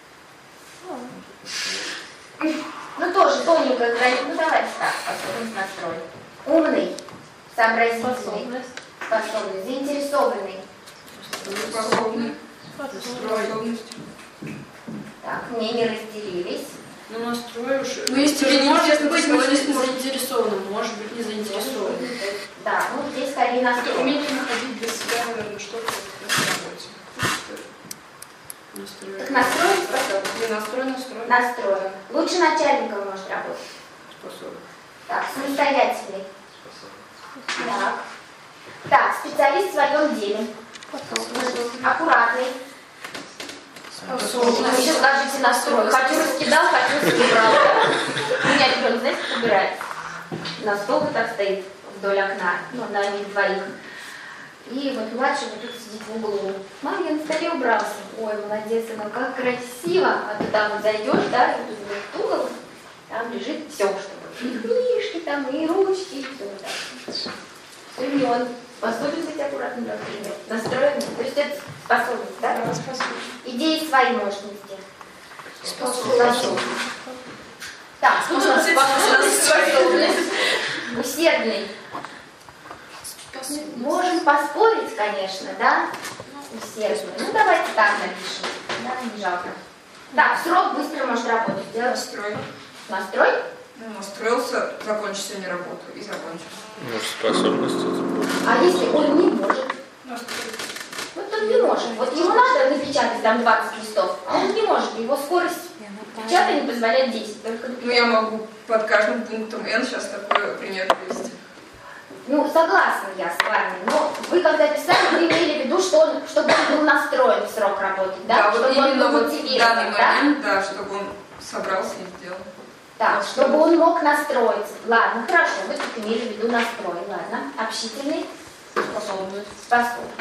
Ну тоже тоненькая граница. Ну давайте так, способность, настрой. Умный, сообразительный, Способность. способный, заинтересованный. Способный. Способность. Так, мнения разделились. Ну, настроишь. Ну, если тебе может неинтересно, быть, то может не быть сможешь. заинтересованным, может быть, не заинтересованным. Да, ну здесь скорее настрой. Умение находить для себя, наверное, что-то в работе. Настроишь. Так настроен, способен. Не настрой, настрой. Настроен. Лучше начальником может работать. Способен. Так, самостоятельный. Так. Так, специалист в своем деле. Аккуратный. Еще скажите настрой. Хочу раскидал, хочу собирал. У меня ребенок, знаете, как убирает? На стол вот так стоит вдоль окна, ну, на них двоих. И вот младший вот тут сидит в углу. Мам, я на столе убрался. Ой, молодец, ну как красиво. А ты там вот зайдешь, да, и тут в угол, там лежит все, что и книжки там, и ручки, и все вот так. И он способен быть аккуратным, например, настроенным. То есть это способность, да? Да, спасибо. Идеи свои можно нести. Способность. Так, тут у нас способность. Усердный. Можем поспорить, конечно, да? Усердный. Ну, давайте так напишем. Да, не жалко. Так, срок быстро может работать. Сделать Настрой. настрой. Ну, настроился, закончить сегодня работу и закончил. Может, способность это. А если он не может? Вот он не может. Вот ему надо напечатать там двадцать листов, а он не может. Его скорость печатания позволяет десять. Только Ну, я могу под каждым пунктом N сейчас такое принять вывести. Ну, согласна я с вами, но вы когда писали, вы имели в виду, что он, чтобы он был настроен в срок работы, да? Да, вот чтобы он именно был вот в мотивирован, данный да? момент, да, чтобы он собрался и сделал. Так, чтобы он мог настроиться. Ладно, хорошо, вы тут имели в виду настрой, ладно. Общительный, способный, способный.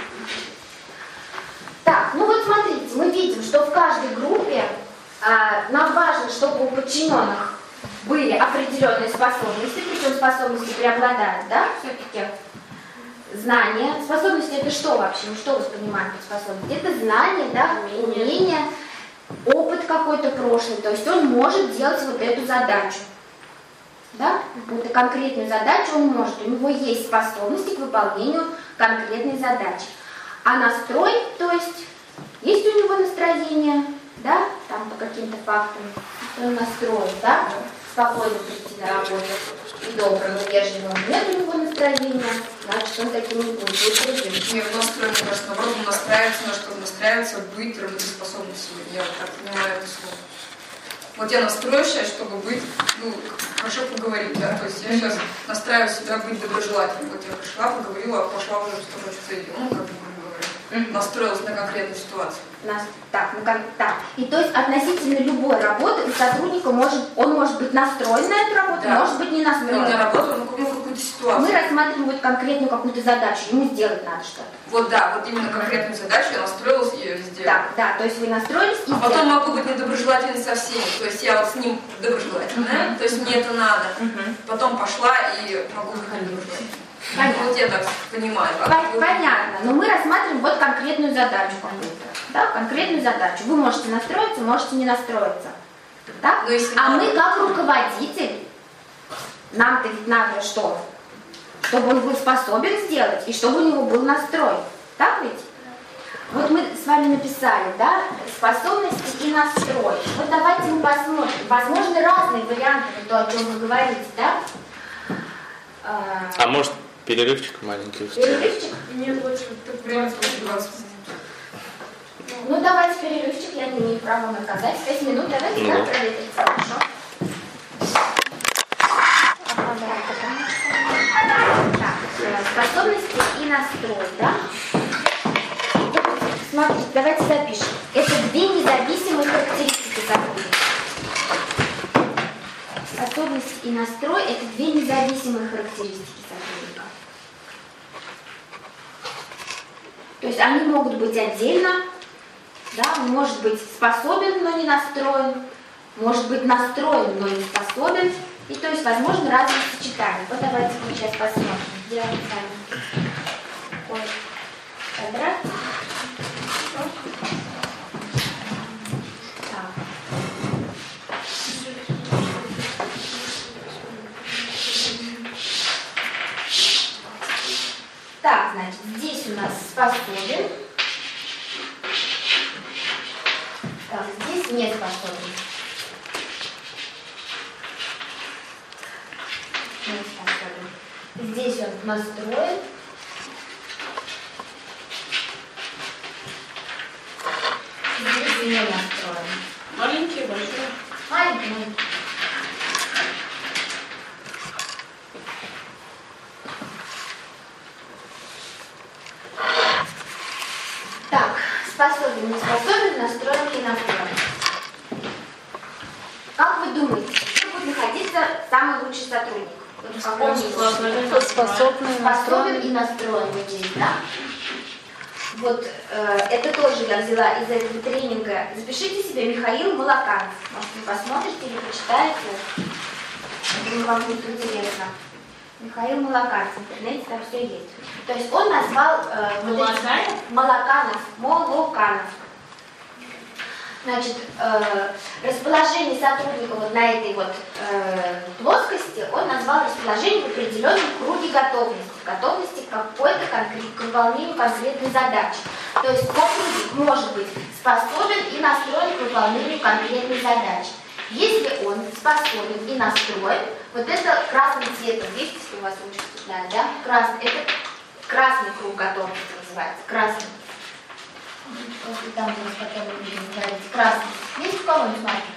Так, ну вот смотрите, мы видим, что в каждой группе а, нам важно, чтобы у подчиненных были определенные способности, причем способности преобладают, да, все-таки знания. Способности это что вообще? Ну что вы понимаете под способности? Это знания, да, умения, опыт какой-то прошлый, то есть он может делать вот эту задачу. Да? Вот эту конкретную задачу он может, у него есть способности к выполнению конкретной задачи. А настрой, то есть есть у него настроение, да, там по каким-то фактам, он настроен, да, спокойно прийти на работу и добрым, и вежливым. Нет у него настроения, значит он таким не будет, будет другим. Нет, настрой, мне кажется, наоборот, он настраивается на что-то, настраивается быть работоспособным сегодня. Я вот так понимаю это слово. Вот я настрою сейчас, чтобы быть, ну, хорошо поговорить, да, то есть я сейчас настраиваю себя быть доброжелательным. Вот я пришла, поговорила, пошла уже что хочется идти, ну, как бы, грубо говоря, настроилась на конкретную ситуацию. Нас, так, ну как так. И то есть относительно любой работы у сотрудника может, он может быть настроен на эту работу, Да. может быть не Ну, настроен. на работу, ну, какую- какую-то ситуацию. Мы рассматриваем вот конкретную какую-то задачу, ему сделать надо что-то. Вот да, вот именно конкретную задачу я настроилась и ее сделала. Так, да, то есть вы настроились и А потом сделали. могу быть недоброжелательной со всеми. То есть я вот с ним доброжелательная, то есть мне это надо. Потом пошла и могу быть недоброжелательной. Понятно. Вот я так понимаю. А Пон- вы- Понятно, но мы рассматриваем вот конкретную задачу какую-то. Да, конкретную задачу. Вы можете настроиться, можете не настроиться. Так? Но если А надо- мы как руководитель, нам-то ведь надо что? Чтобы он был способен сделать и чтобы у него был настрой. Так ведь? Вот мы с вами написали, да, способности и настрой. Вот давайте мы посмотрим. Возможны разные варианты, вот то, о чем вы говорите, да? А, А может, перерывчик маленький устроить? Перерывчик? Нет, лучше так время двадцать. Ну, давайте перерывчик, я не имею права наказать. Пять минут, давайте, Ну да, да. проветриться, хорошо? Так, э, способности и настрой, да? Смотрите, давайте запишем. Это две независимые характеристики сотрудника. Способности и настрой – это две независимые характеристики сотрудника. То есть они могут быть отдельно, да, он может быть способен, но не настроен, может быть настроен, но не способен, и то есть возможно разные сочетания. Вот давайте мы сейчас посмотрим. Сделаем сами. Ой, квадрат. Так, значит, здесь у нас способен. Так, здесь не способен. Не способен. Здесь он настроен. Здесь не настроен. Маленький, большой. Маленький, маленький. Так, способен, не способен, настроен, не настроен. Как вы думаете, где будет находиться самый лучший сотрудник? Вот в каком месте? Способный, Способен и настроен вот здесь, да? Вот э, это тоже я взяла из этого тренинга. Запишите себе Михаил Малаканов. Может, вы посмотрите или почитаете. Думаю, вам будет интересно. Михаил Малаканов, в интернете там все есть. То есть он назвал э, вот эти... Малаканов, Молоканов. Значит, э, расположение сотрудника вот на этой вот э, плоскости он назвал расположение в определенном круге готовности. Готовности к какой-то конкрет, к выполнению конкретной задачи. То есть сотрудник может быть способен и настроен к выполнению конкретной задачи. Если он способен и настроен, вот это красным цветом, есть, если у вас ручка знает, да? Красный, это красный круг готовности называется, красный. Если там у нас потом будем говорить, красный. Есть у кого-нибудь маркер?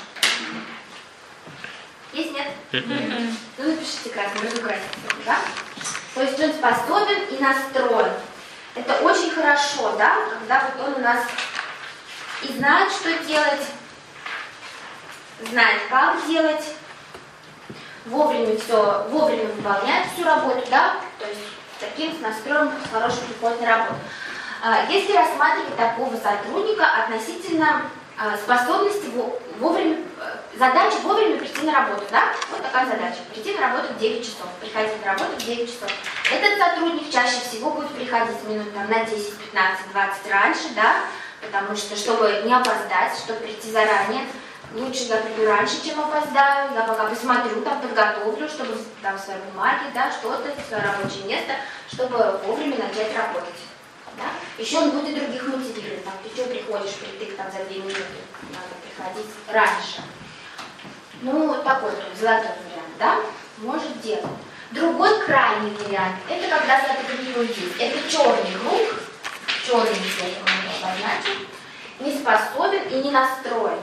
Есть, нет? Mm-hmm. Ну напишите красный, разукрасите, да? То есть он способен и настроен. Это очень хорошо, да? Когда вот он у нас и знает, что делать, знает, как делать, вовремя все, вовремя выполняет всю работу, да? То есть таким настроем с хорошей приходит на работу. Если рассматривать такого сотрудника относительно способности вовремя, задачи вовремя прийти на работу, да? Вот такая задача. Прийти на работу в девять часов, приходить на работу в девять часов. Этот сотрудник чаще всего будет приходить минут там, на десять, пятнадцать, двадцать раньше, да? Потому что, чтобы не опоздать, чтобы прийти заранее, лучше я приду раньше, чем опоздаю, я пока посмотрю, там подготовлю, чтобы там свои бумаги, да, что-то, свое рабочее место, чтобы вовремя начать работать. Да? Еще он будет других мотивировать. Там, ты что приходишь, притык там за две минуты, надо приходить раньше. Ну, такой золотой вариант, да? Может делать. Другой крайний вариант, это когда сотрудник вот здесь. Это черный круг, черный цвет он его обозначен, не способен и не настроен.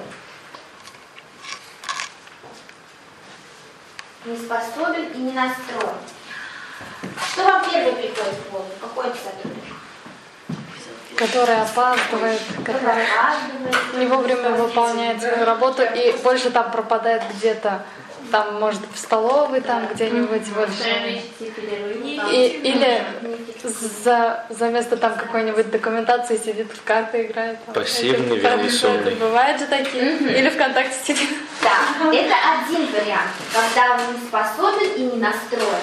Не способен и не настроен. Что вам первый приходит в голову? Какой это сотрудник? Который опаздывает, который не вовремя выполняет свою работу и больше там пропадает где-то, там, может, в столовой, там где-нибудь больше. И, или за, за место там какой-нибудь документации сидит, в карты играет. Там. Пассивный, веселый. Бывают же такие. Mm-hmm. Или ВКонтакте сидит. Да, это один вариант, когда он не способен и не настроен.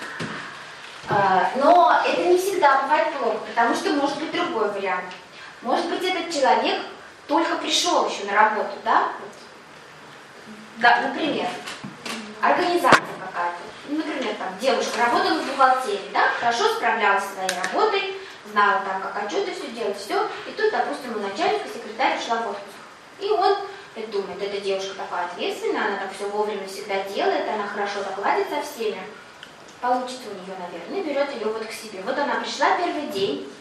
Но это не всегда бывает плохо, потому что может быть другой вариант. Может быть, этот человек только пришел еще на работу, да? Да, например, организация какая-то. Например, там девушка работала в бухгалтерии, да, хорошо справлялась со своей работой, знала там, как отчеты все делать, все. И тут, допустим, у начальника секретарь ушла в отпуск. И он думает, эта девушка такая ответственная, она так все вовремя всегда делает, она хорошо так ладит со всеми. Получится у нее, наверное, берет ее вот к себе. Вот она пришла первый день,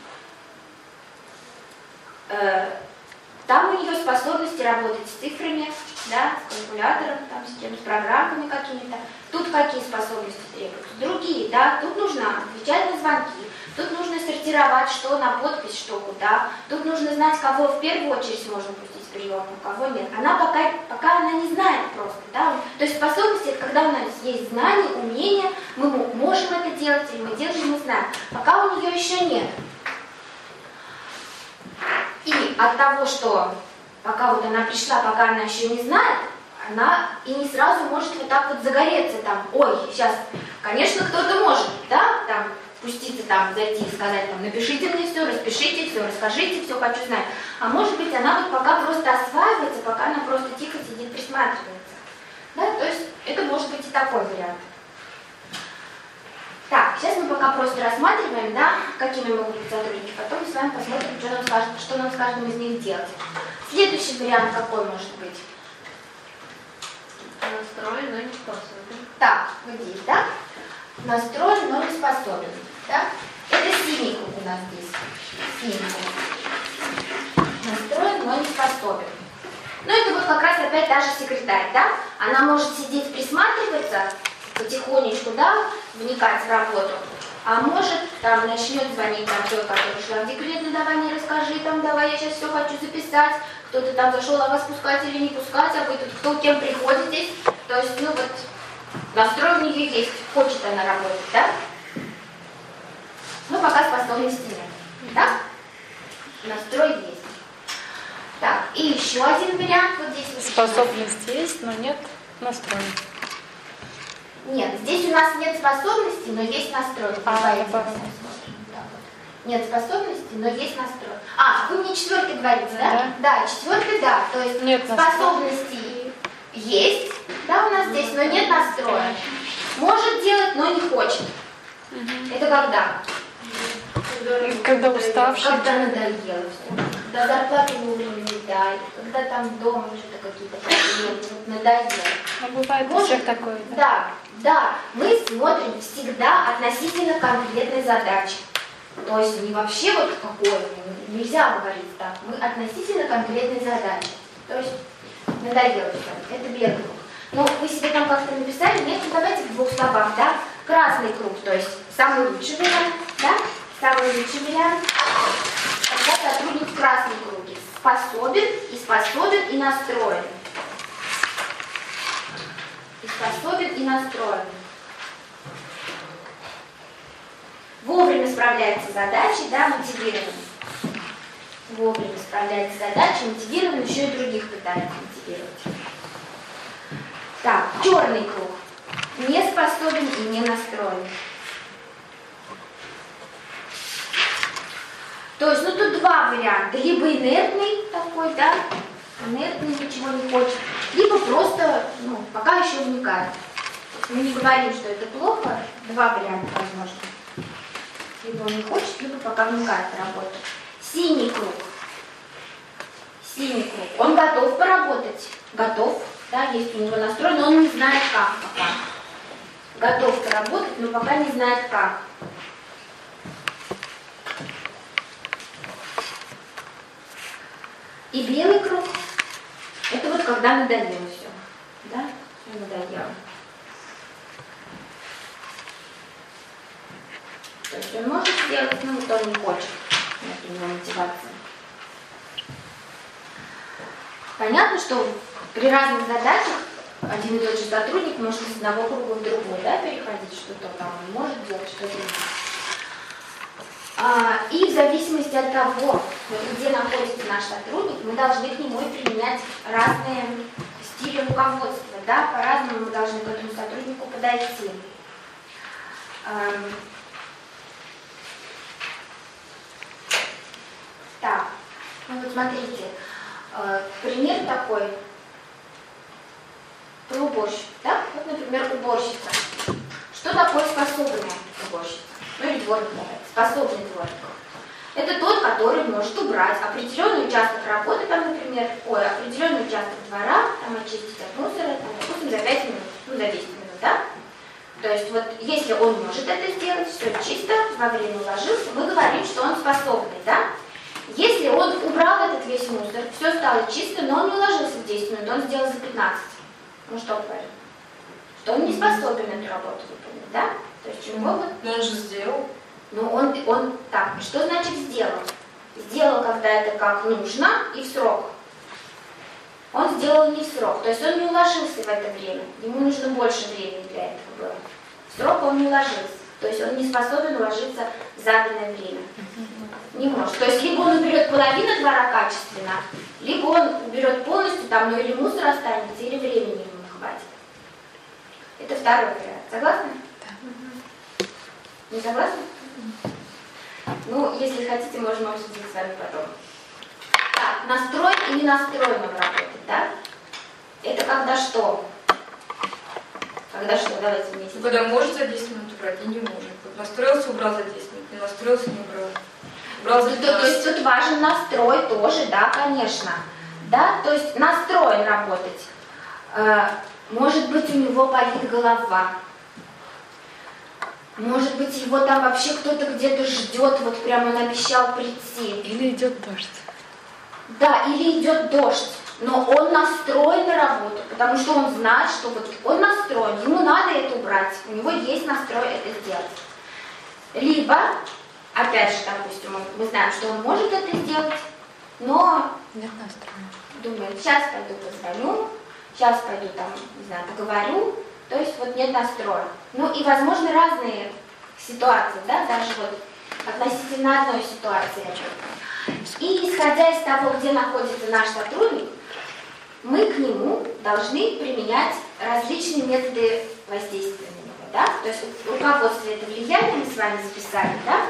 э, там у нее способности работать с цифрами, да, с калькулятором, там, с, тем, с программами какими-то. Тут какие способности требуются? Другие, да, тут нужно отвечать на звонки, тут нужно сортировать, что на подпись, что куда, тут нужно знать, кого в первую очередь можно пустить в приемную, кого нет. Она пока, пока она не знает просто, да. То есть способности, это когда у нас есть знания, умения, мы можем это делать, или мы делаем, мы знаем. Пока у нее еще нет. И от того, что пока вот она пришла, пока она еще не знает, она и не сразу может вот так вот загореться там, ой, сейчас, конечно, кто-то может, да, там, пуститься там, зайти и сказать, там, напишите мне все, распишите все, расскажите все, хочу знать. А может быть, она вот пока просто осваивается, пока она просто тихо сидит, присматривается. Да, то есть это может быть и такой вариант. Так, сейчас мы пока просто рассматриваем, да, какими могут быть сотрудники, потом мы с вами посмотрим, что нам скажет, что нам с каждым из них делать. Следующий вариант какой может быть? Настроен, но не способен. Так, вот здесь, да? Настроен, но не способен. Да? Это синий круг у нас здесь. Синий круг. Настроен, но не способен. Ну, это вот как раз опять та же секретарь, да? Она может сидеть, присматриваться, потихонечку, да, вникать в работу. А может, там, начнет звонить там той, которая шла в декрет, ну, давай мне расскажи, там, давай, я сейчас все хочу записать. Кто-то там зашел, а вас пускать или не пускать, а вы тут кто кем приходитесь. То есть, ну, вот, настрой у нее есть, хочет она работать, да? Ну, пока способности нет, да? Настрой есть. Так, и еще один вариант, вот здесь. Вот способность есть, но нет настроя. Нет, здесь у нас нет способности, но есть настрой. А, нет способности, но есть настрой. А, вы мне четвертый говорите, да? Да, да четвертый, да. То есть нет способности есть, да, у нас здесь, но нет настроя. Может делать, но не хочет. Угу. Это когда? Когда уставший. Когда надоело все. Когда зарплату вовремя не дали, когда там дома что-то какие-то проблемы, вот надоело. Но бывает у всех такое, да? Да, да. Мы смотрим всегда относительно конкретной задачи. То есть не вообще вот какой, нельзя говорить так. Мы относительно конкретной задачи. То есть надоело все. Это белый круг. Ну, вы себе там как-то написали, нет, ну давайте в двух словах, да? Красный круг, то есть самый лучший вариант, да? Самый лучший вариант. Когда сотрудник в красном круге способен, и способен, и настроен. И способен, и настроен. Вовремя справляется с задачей, да, мотивирован. Вовремя справляется с задачей, мотивирован, еще и других пытается мотивировать. Так, черный круг. Не способен и не настроен. То есть, ну тут два варианта. Либо инертный такой, да, инертный, ничего не хочет, либо просто, ну, пока еще вникает. Мы не говорим, что это плохо, два варианта возможно. Либо он не хочет, либо пока вникает в работу. Синий круг. Синий круг. Он готов поработать. Готов, да, есть у него настрой, но он не знает как пока. Готов поработать, но пока не знает как. И белый круг, это вот когда надоело все, да, все надоело. То есть он может сделать, но вот он не хочет, например, мотивация. Понятно, что при разных задачах один и тот же сотрудник может из одного круга в другой, да, переходить, что-то там он может делать, что-то нет. А, и в зависимости от того, где находится наш сотрудник, мы должны к нему и применять разные стили руководства, да, по-разному мы должны к этому сотруднику подойти. Так, ну вот смотрите, пример такой, про уборщицу, да, вот, например, уборщица. Что такое способная уборщица? Ну или дворник, способный дворник. Это тот, который может убрать определенный участок работы, там, например, ой, определенный участок двора, там, очистить от мусора, там, допустим, за пять минут, ну, за десять минут, да? То есть вот, если он может это сделать, все чисто, во время уложился, мы говорим, что он способный, да? Если он убрал этот весь мусор, все стало чисто, но он не уложился в десять минут, он сделал за пятнадцать. Ну, что говорим? Что он не способен эту работу выполнить, да? То есть у него вот... Но он же сделал. Ну, он, он так, что значит сделал? Сделал, когда это как нужно и в срок. Он сделал не в срок, то есть он не уложился в это время. Ему нужно больше времени для этого было. В срок он не уложился, то есть он не способен уложиться в заданное время. Не может. То есть либо он уберет половину двора качественно, либо он уберет полностью, там, ну или мусор останется, или времени ему не хватит. Это второй вариант. Согласны? Да. Не согласны? Ну, если хотите, можем обсудить с вами потом. Так, настроен и не настроен он работает, да? Это когда что? Когда что? Давайте вместе. Ну, когда может за десять минут убрать и не может. Вот настроился, убрал за десять минут, не настроился, не убрал. убрал за то, то есть тут важен настрой тоже, да, конечно. Да, то есть настроен работать. Э, может быть, у него болит голова. Может быть, его там вообще кто-то где-то ждет, вот прямо он обещал прийти. Или идет дождь. Да, или идет дождь. Но он настроен на работу, потому что он знает, что вот он настроен, ему надо это убрать, у него есть настрой это сделать. Либо, опять же, допустим, мы знаем, что он может это сделать, но нет настроя. Думает, сейчас пойду позвоню, сейчас пойду там, не знаю, поговорю, то есть вот нет настроя. Ну и, возможно, разные ситуации, да, даже вот относительно одной ситуации. И исходя из того, где находится наш сотрудник, мы к нему должны применять различные методы воздействия на него, да? То есть руководство это влияние мы с вами записали, да?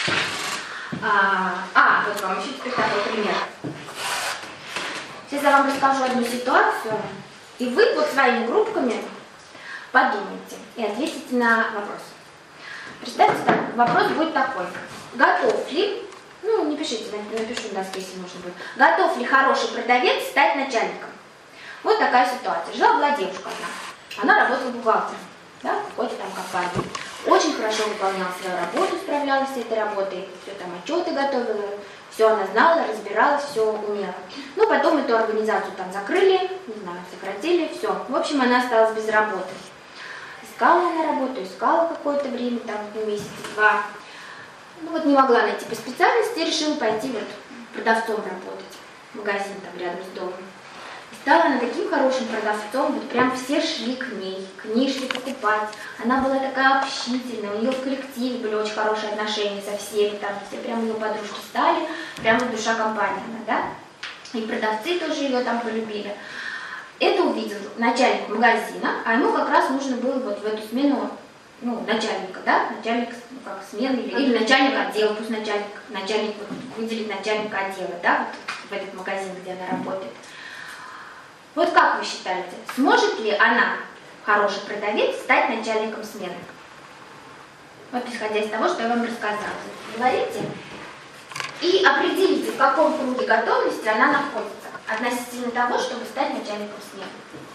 А, а вот вам еще теперь такой пример. Сейчас я вам расскажу одну ситуацию, и вы вот своими группками подумайте и ответите на вопрос. Представьте, так, вопрос будет такой. Готов ли, ну не пишите, напишу на доске, если нужно будет, готов ли хороший продавец стать начальником? Вот такая ситуация. Жила-была девушка одна. Она работала бухгалтером, да, в какой-то там компании. Очень хорошо выполняла свою работу, справлялась с этой работой, все там отчеты готовила, все она знала, разбиралась, все умела. Но потом эту организацию там закрыли, не знаю, сократили, все. В общем, она осталась без работы. Искала она работу, искала какое-то время, там, месяц-два. Ну вот не могла найти по специальности, решила пойти вот продавцом работать. Магазин там рядом с домом. Стала она таким хорошим продавцом, вот прям все шли к ней, к ней шли покупать. Она была такая общительная, у нее в коллективе были очень хорошие отношения со всеми, там все прям ее подружки стали, прямо душа компании она, да? И продавцы тоже ее там полюбили. Это увидел начальник магазина, а ему как раз нужно было вот в эту смену, ну, начальника, да, начальник, ну, как смены, или, или начальник отдела, пусть начальник, начальник вот, выделит начальника отдела, да, вот в этот магазин, где она работает. Вот как вы считаете, сможет ли она, хороший продавец, стать начальником смены? Вот исходя из того, что я вам рассказала. Говорите и определите, в каком круге готовности она находится относительно того, чтобы стать начальником смены.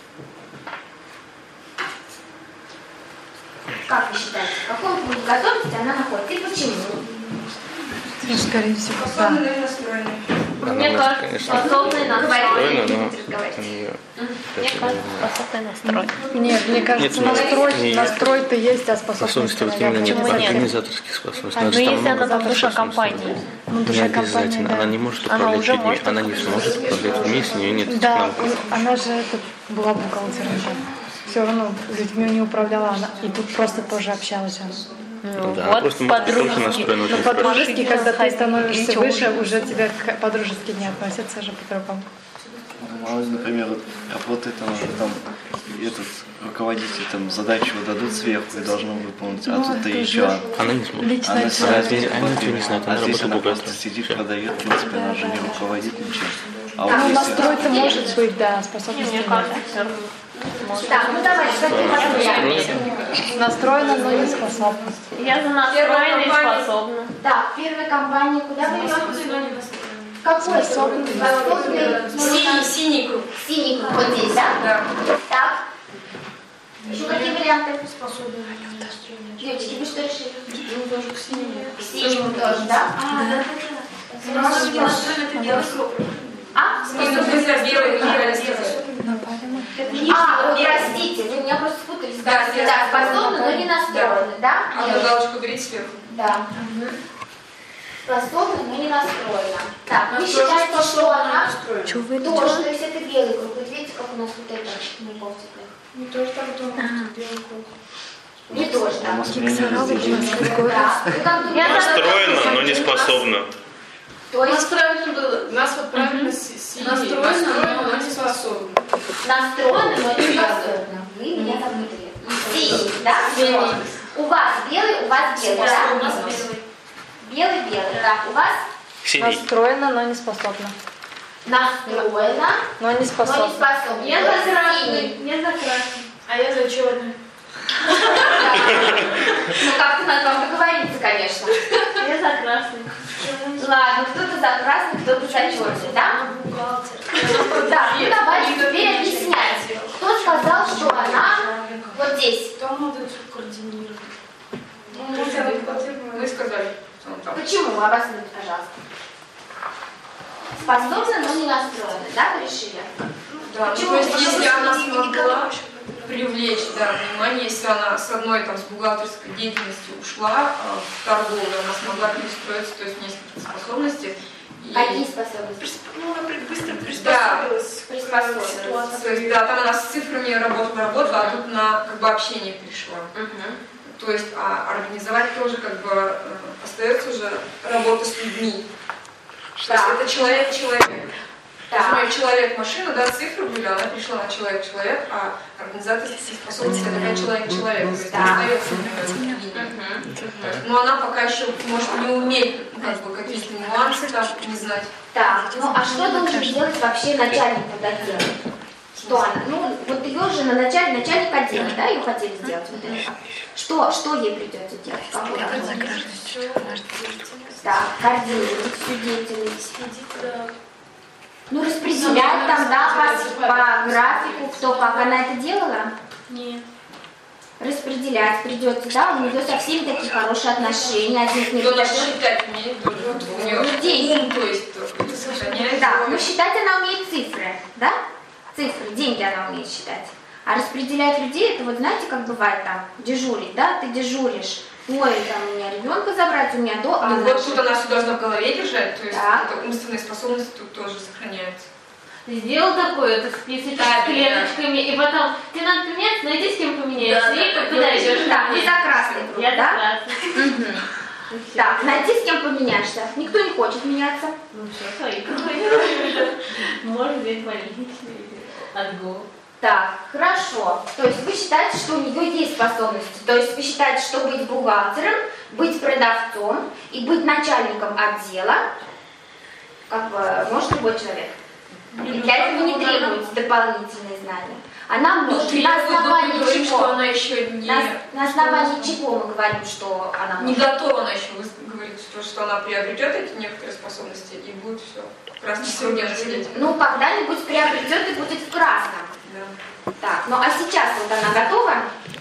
Как вы считаете, в каком круге готовности она находится и почему? Ну, скорее всего, да. Мне кажется, способный настрой. Мне кажется, способный настрой. Нет, мне кажется, Нет, настрой, нет. настрой-то есть, а способность Способности вот именно нет, Почему нет? организаторских способностей. Ну, Надо же там если она много там душа способностей. компании. Ну, Не душа компании, обязательно. да. Она не может Она управлять уже людьми, может она не сможет управлять людьми, если у нее нет Да, навыков. она же это была бухгалтером, да. Все равно людьми не управляла она. И тут просто тоже общалась она. Ну, Да, вот просто мы тоже подружески. настроены Но очень по-дружески, когда ты Ходить, становишься и выше, чего? уже тебя к- по-дружески не относятся же по-другому. Ну, например, вот работает она же там, этот руководитель там задачу дадут сверху и должна выполнить, а Ну, тут-то это еще же Она не сможет. Личная она цель. Она сидит, не- она ничего не знает, она а здесь работает она просто бухгалтером. сидит, Всё. продает, в принципе, она же не руководит ничем. А вот Ну, если настрой-то может быть, да, способность. Мне кажется, все равно. Так, ну давайте, какие варианты? Настроена, но не способна. Я за настроена и способна. Так, в первой компании куда вы идете? Какой способный? Синий, синий круг. Синий круг вот здесь, да? Да. Так. Еще какие варианты? Девочки, вы что решили? К синему тоже, да? А? В смысле, в смысле, белый, белый, белый. А, ой, простите, вы меня просто спутались. Да, Да, я способны, но не настроены, да? А Девочки? галочку берите сверху. Да. Способна, но не настроена. Так, вы тоже считаете, что способна, но она настроена. Чего вы тоже, то есть это белый круг. Вот видите, как у нас вот это не полцветных. Не тоже так думаю, белый круг. Не тоже, да. у нас меня не здесь. Да. Вы как думаете? Я Настроена, но не способна. То У есть нас правильно было. У нас вот правильно синий. Настроено, но не способно. настроено, но не способно. Вы меня запутали. Синий, да? Синий. У вас белый, у вас белый, да? У нас белый. Белый, белый. Так, у вас Синий. Настроена, но не способна. настроено, Но не но не способна. способно. Я То есть за красный. синий. Я за красный. А я за черный. Ну как-то надо вам договориться, конечно. Я за красный. Ладно, кто-то за красный, кто-то за черный, да? Так, ну давайте теперь объяснять. Кто сказал, что она вот здесь? Там надо координировать. Вы сказали, что он там. Почему? Обосните, пожалуйста. Способна, но не настроена, да, вы решили? Да, ну, Почему? то есть Потому если что она не- не смогла привлечь, да, внимание, если она с одной там с бухгалтерской деятельности ушла а, в торговлю, она смогла перестроиться, то есть у нее есть какие-то способности. И- Какие способности? Ну, она при- быстро Да, приспособилась к приспособилась. ситуации. то есть, да, там она с цифрами работала, работала, а тут на как бы общение перешла. Мгм. То есть а организовать тоже как бы э, остается уже работа с людьми. То есть Так. это человек-человек. То есть у Так. нее человек-машина, да, цифры были, она перешла на человек-человек, а организаторские способности это опять человек-человек. То есть Да. остается линия. Мгм. Но она пока еще может не уметь как бы, какие-то нюансы там не знать. Так, ну а что должен делать вообще начальник вот отдела? Что она? Ну, вот ее же на началь, начальник отдела, да, ее хотели сделать вот это. Что, что ей придется делать? Какой работу? Так, координировать всю деятельность. Ну, распределять там, да, по, по графику, кто как. Она это делала? Нет. Распределять придется, да, у нее со всеми такие хорошие отношения, один к ней Кто подошел. нас считать умеет, тоже вот у нее Ну, деньги. ум, то есть какой-то сохраняется. Да, ну считать она умеет цифры, да? Цифры, деньги она умеет считать. А распределять людей, это вот знаете, как бывает там, дежурить, да, ты дежуришь. Ой, там у меня ребенка забрать, у меня до... Ну вот тут она все должна в голове держать, то есть Так. это умственные способности тут тоже сохраняются. Сделал такой этот списочек Да, с клеточками, и потом ты надо поменять, найди с кем поменяться, Да, и да, куда да. идешь? Да, ты за красный круг, Я да? за красный. Мгм. Так, найти с кем поменяешься. Никто не хочет меняться. Ну все, свои какой. Может быть, больничный отгул. Так, хорошо. То есть вы считаете, что у нее есть способности. То есть вы считаете, что быть бухгалтером, быть продавцом и быть начальником отдела, как бы, может любой человек. И для этого не требуются дополнительные знания. А нам Ну, нужно на требует, но мы основании говорим, что чего? она еще не, На, на основании чего мы говорим, что она не может? готова, она еще, вы говорите, что, что она приобретет эти некоторые способности и будет все красный сегодня сидеть. Ну, когда-нибудь приобретет и будет в красном. Да. Так, ну а сейчас вот она готова?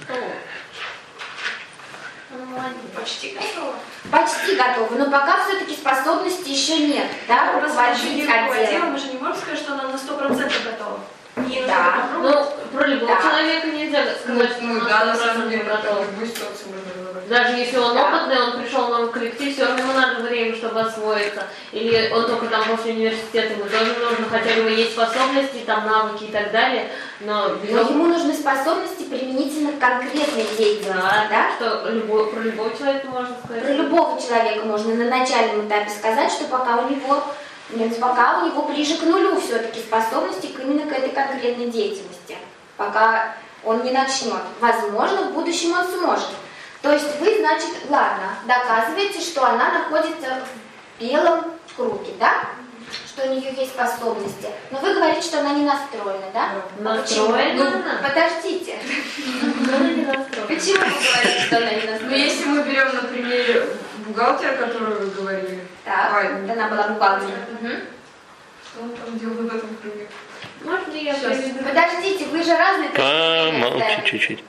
Почти готова. Почти готова, но пока все-таки способности еще нет, да, руководить отделом. Мы же не можем сказать, что она на сто процентов готова. Да. Ну, про любого Да. человека нельзя сказать, что Ну он да, на сто самом деле, процентов в готов. любой ситуации можно разобрать. Даже если он Да. опытный, он пришел в новый коллектив, все равно ему надо время, чтобы освоиться. Или он только там после университета, ему тоже нужно, хотя у него есть способности, там навыки и так далее, но Но безусловно, ему нужны способности применительно к конкретной деятельности, да, да? что любой, про любого человека можно сказать. Про любого человека можно на начальном этапе сказать, что пока у него, нет, пока у него ближе к нулю все-таки способности к именно к этой конкретной деятельности. Пока он не начнет. Возможно, в будущем он сможет. То есть вы, значит, ладно, доказываете, что она находится в белом круге, да? Что у нее есть способности. Но вы говорите, что она не настроена, да? А почему? Настроена Ну, она? подождите. Она не настроена. Почему вы говорите, что она не Ну, настроена? если мы берем, на примере бухгалтера, которую вы говорили, Так, Ай, вот она была бухгалтером. Мгм. что он там делал в этом круге? Можно я Сейчас. приведу? Подождите, вы же разные Помолчи ставите. чуть-чуть.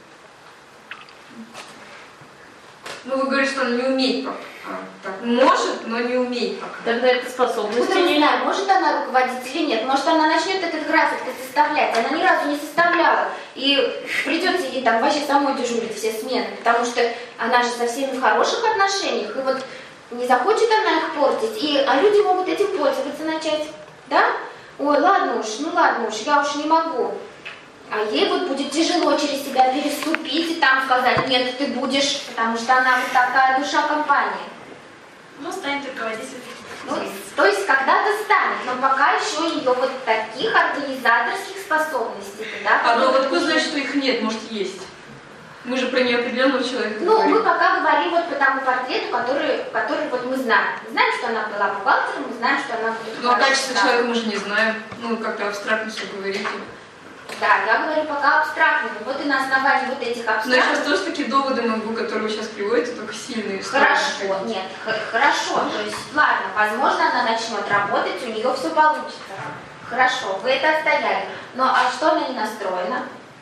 Ну, вы говорите, что она не умеет пока. А, так, может, но не умеет пока. Тогда это способность. Откуда мы знаем, может она руководить или нет? Может она начнет этот график составлять? Она ни разу не составляла. И придется ей там вообще самой дежурить все смены, потому что она же со всеми в хороших отношениях. И вот не захочет она их портить, и, а люди могут этим пользоваться начать. Да? Ой, ладно уж, ну ладно уж, я уж не могу. А ей вот будет тяжело через себя переступить и там сказать, нет, ты будешь, потому что она вот такая душа компании. Ну, станет руководителем. Ну, то есть когда-то станет, но пока еще у нее вот таких организаторских способностей, да? А ну вот кто знает, что их нет, может есть? Мы же про неопределенного человека Ну, говорим. мы пока говорим вот по тому портрету, который, который вот мы знаем. Мы знаем, что она была бухгалтером, мы знаем, что она будет... Ну, а качество человека мы же не знаем. Ну, как-то абстрактно все говорите. Да, я говорю пока абстрактно. Вот и на основании вот этих Но я абстрактных... сейчас тоже такие доводы могу, которые вы сейчас приводите, только сильные. Хорошо, нет, х- хорошо. То есть, ладно, возможно, она начнет работать, у нее все получится. Хорошо, вы это отстояли. Но а что она не настроена?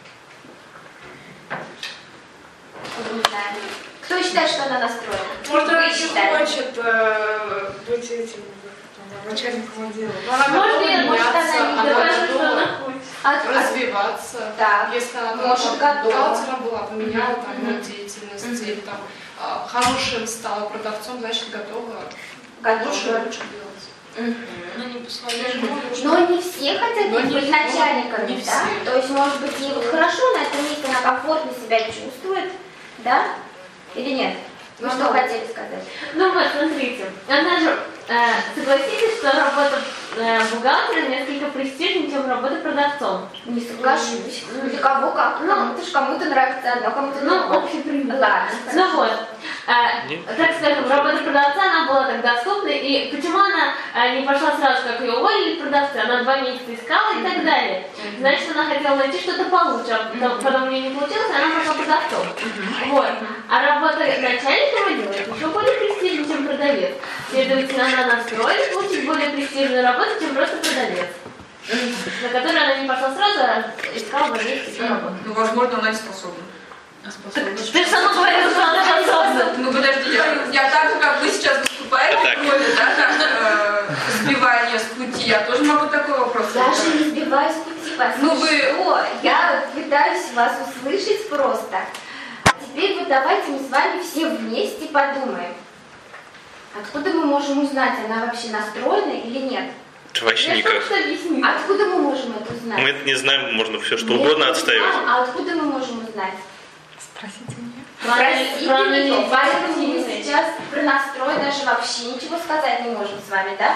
Не знаю. Кто считает, что она настроена? Может, Вы она не считаете? хочет э, быть этим э, начальником отдела. Но она Может, готова нет, может, меняться, она не она говорит, что готова она хочет. А- а- развиваться. Да. Если она там, Может, там, готова. бухгалтером была, поменяла там Мгм. род деятельности, или там а, хорошим стала продавцом, значит, готова Готова. лучше и лучше делать. Мгм. Но не по своей воле уже. Но не все хотят Но быть не- начальниками, не да? все. То есть, может быть, ей вот хорошо на этом месте, она комфортно себя чувствует, да? Или нет? Вы Ну, что да. хотели сказать? Ну вот, смотрите, она же, э, согласитесь, что работа э, бухгалтером несколько престижнее, чем работа продавцом. Не соглашусь. Ну, для кого как? Ну, кому-то ж кому-то нравится одно, кому-то Ну, другое. общепринято. Ладно. Ну вот, э, так скажем, работа продавца, она была тогда доступна, и почему она э, не пошла сразу, как ее уволили продавцы, она два месяца искала и так далее. Значит, она хотела найти что-то получше, а потом, потом у нее не получилось, и она пошла продавцом. Вот. А работа начальником отдела еще более престижнее, чем продавец. Следовательно, она настроена получить более престижную работу, чем просто продавец. На которую она не пошла сразу, а искала в месте работу. Ну, возможно, она не способна. Ты же сама говорила, что она способна. Ну, подожди, я, я так же, как вы сейчас выступаете в роли, да, так, э, сбивания с пути, я тоже могу такой вопрос Я задать. же не сбиваюсь с пути вас. Ну, вы- Что? Я пытаюсь вас услышать просто. А теперь вот давайте мы с вами все вместе подумаем. Откуда мы можем узнать, она вообще настроена или нет? Вообще Я никак. только что объяснила. Откуда мы можем это узнать? Мы это не знаем, можно все что Нет, угодно не отстаивать. знаем. А откуда мы можем узнать? Спросите меня. Спросите Проанализировать. ее. Поэтому мы сейчас про настрой даже вообще ничего сказать не можем с вами, да?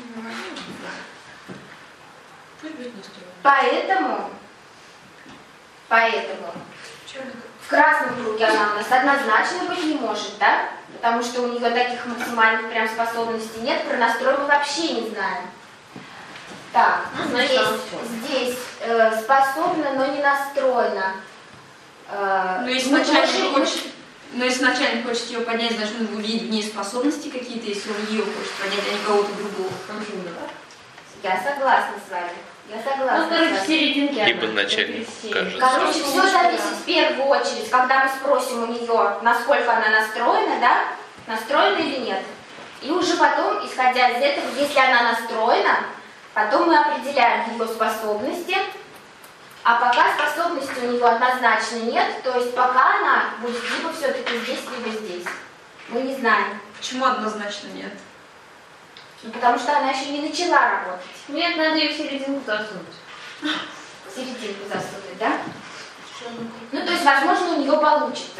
Поэтому, поэтому в красном круге она у нас однозначно быть не может, да? Потому что у нее таких максимальных прям способностей нет, про настрой мы вообще не знаем. Так, Ну, значит, здесь, она всё. здесь э, способна, но не настроена. Э, Ну, если мы начальник тоже- хочет, ну, если начальник хочет ее поднять, значит, он увидит в ней способности какие-то, если он ее хочет поднять, а не кого-то другого. Я согласна с вами. Я согласна. Ну, короче, с в вами. серединке Либо она. начальник Вот и кажется. Короче, все зависит в первую очередь, когда мы спросим у нее, насколько она настроена, да, настроена или нет. И уже потом, исходя из этого, если она настроена, потом мы определяем ее способности, а пока способности у нее однозначно нет, то есть пока она будет либо все-таки здесь, либо здесь. Мы не знаем. Почему однозначно нет? Ну, потому что она еще не начала работать. Нет, надо ее в серединку засунуть. В серединку засунуть, да? Ну, то есть, возможно, у нее получится.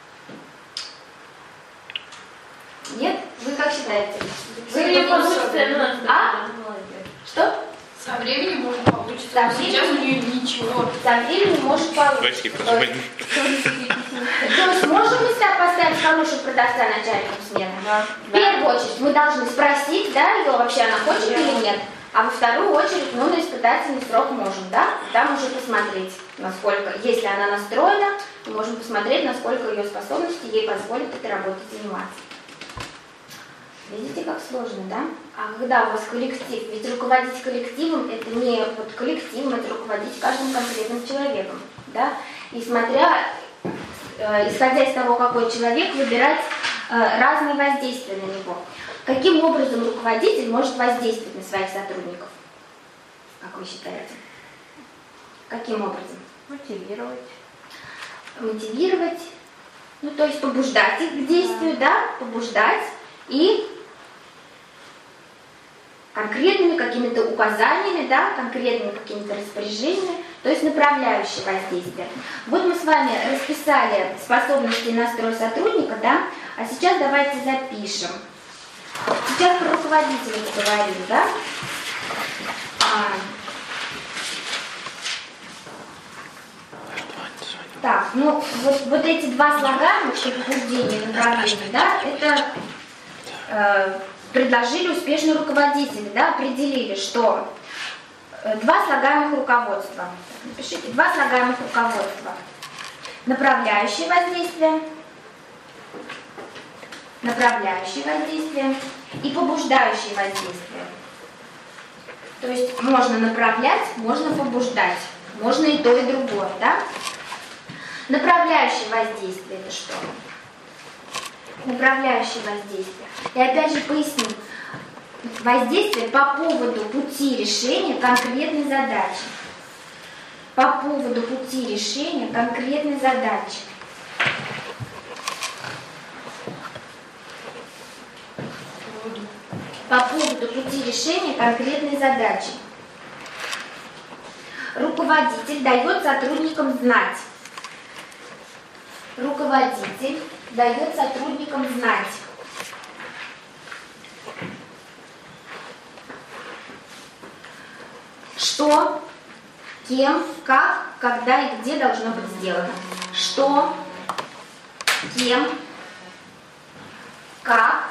Нет? Вы как считаете? Вы ее не получится, способны? ну, А? молодец. Что? Со временем может получится. Со но Сейчас у временем? нее ничего. Со временем может получиться. Спасибо. То есть, то есть можем мы себя поставить хорошего продавца начальником смены? В первую очередь мы должны спросить, да, ее вообще она хочет или нет. А во вторую очередь, ну, на испытательный срок можем, да, там уже посмотреть, насколько, если она настроена, мы можем посмотреть, насколько ее способности ей позволят этой работой заниматься. Видите, как сложно, да? А когда у вас коллектив, ведь руководить коллективом это не вот коллективом, это руководить каждым конкретным человеком, да? И смотря, э, исходя из того, какой человек, выбирать э, разные воздействия на него. Каким образом руководитель может воздействовать на своих сотрудников? Как вы считаете? Каким образом? Мотивировать. Мотивировать, ну то есть побуждать их к действию, да, побуждать и конкретными какими-то указаниями, да, конкретными какими-то распоряжениями, то есть направляющие воздействия. Вот мы с вами расписали способности и настрой сотрудника, да, а сейчас давайте запишем. Сейчас про руководителя поговорим, да? А, так, ну вот, вот эти два слагаемых побуждения, направления, да, это э, предложили успешные руководители, да, определили, что э, два слагаемых руководства. Напишите, два слагаемых руководства. Направляющее воздействие, направляющее воздействие и побуждающее воздействие. То есть можно направлять, можно побуждать, можно и то, и другое, да? Направляющее воздействие это что? Направляющее воздействие. И опять же поясню. Воздействие по поводу пути решения конкретной задачи. По поводу пути решения конкретной задачи. По поводу пути решения конкретной задачи. Руководитель дает сотрудникам знать. Руководитель дает сотрудникам знать. Что, кем, как, когда и где должно быть сделано. Что, кем, как,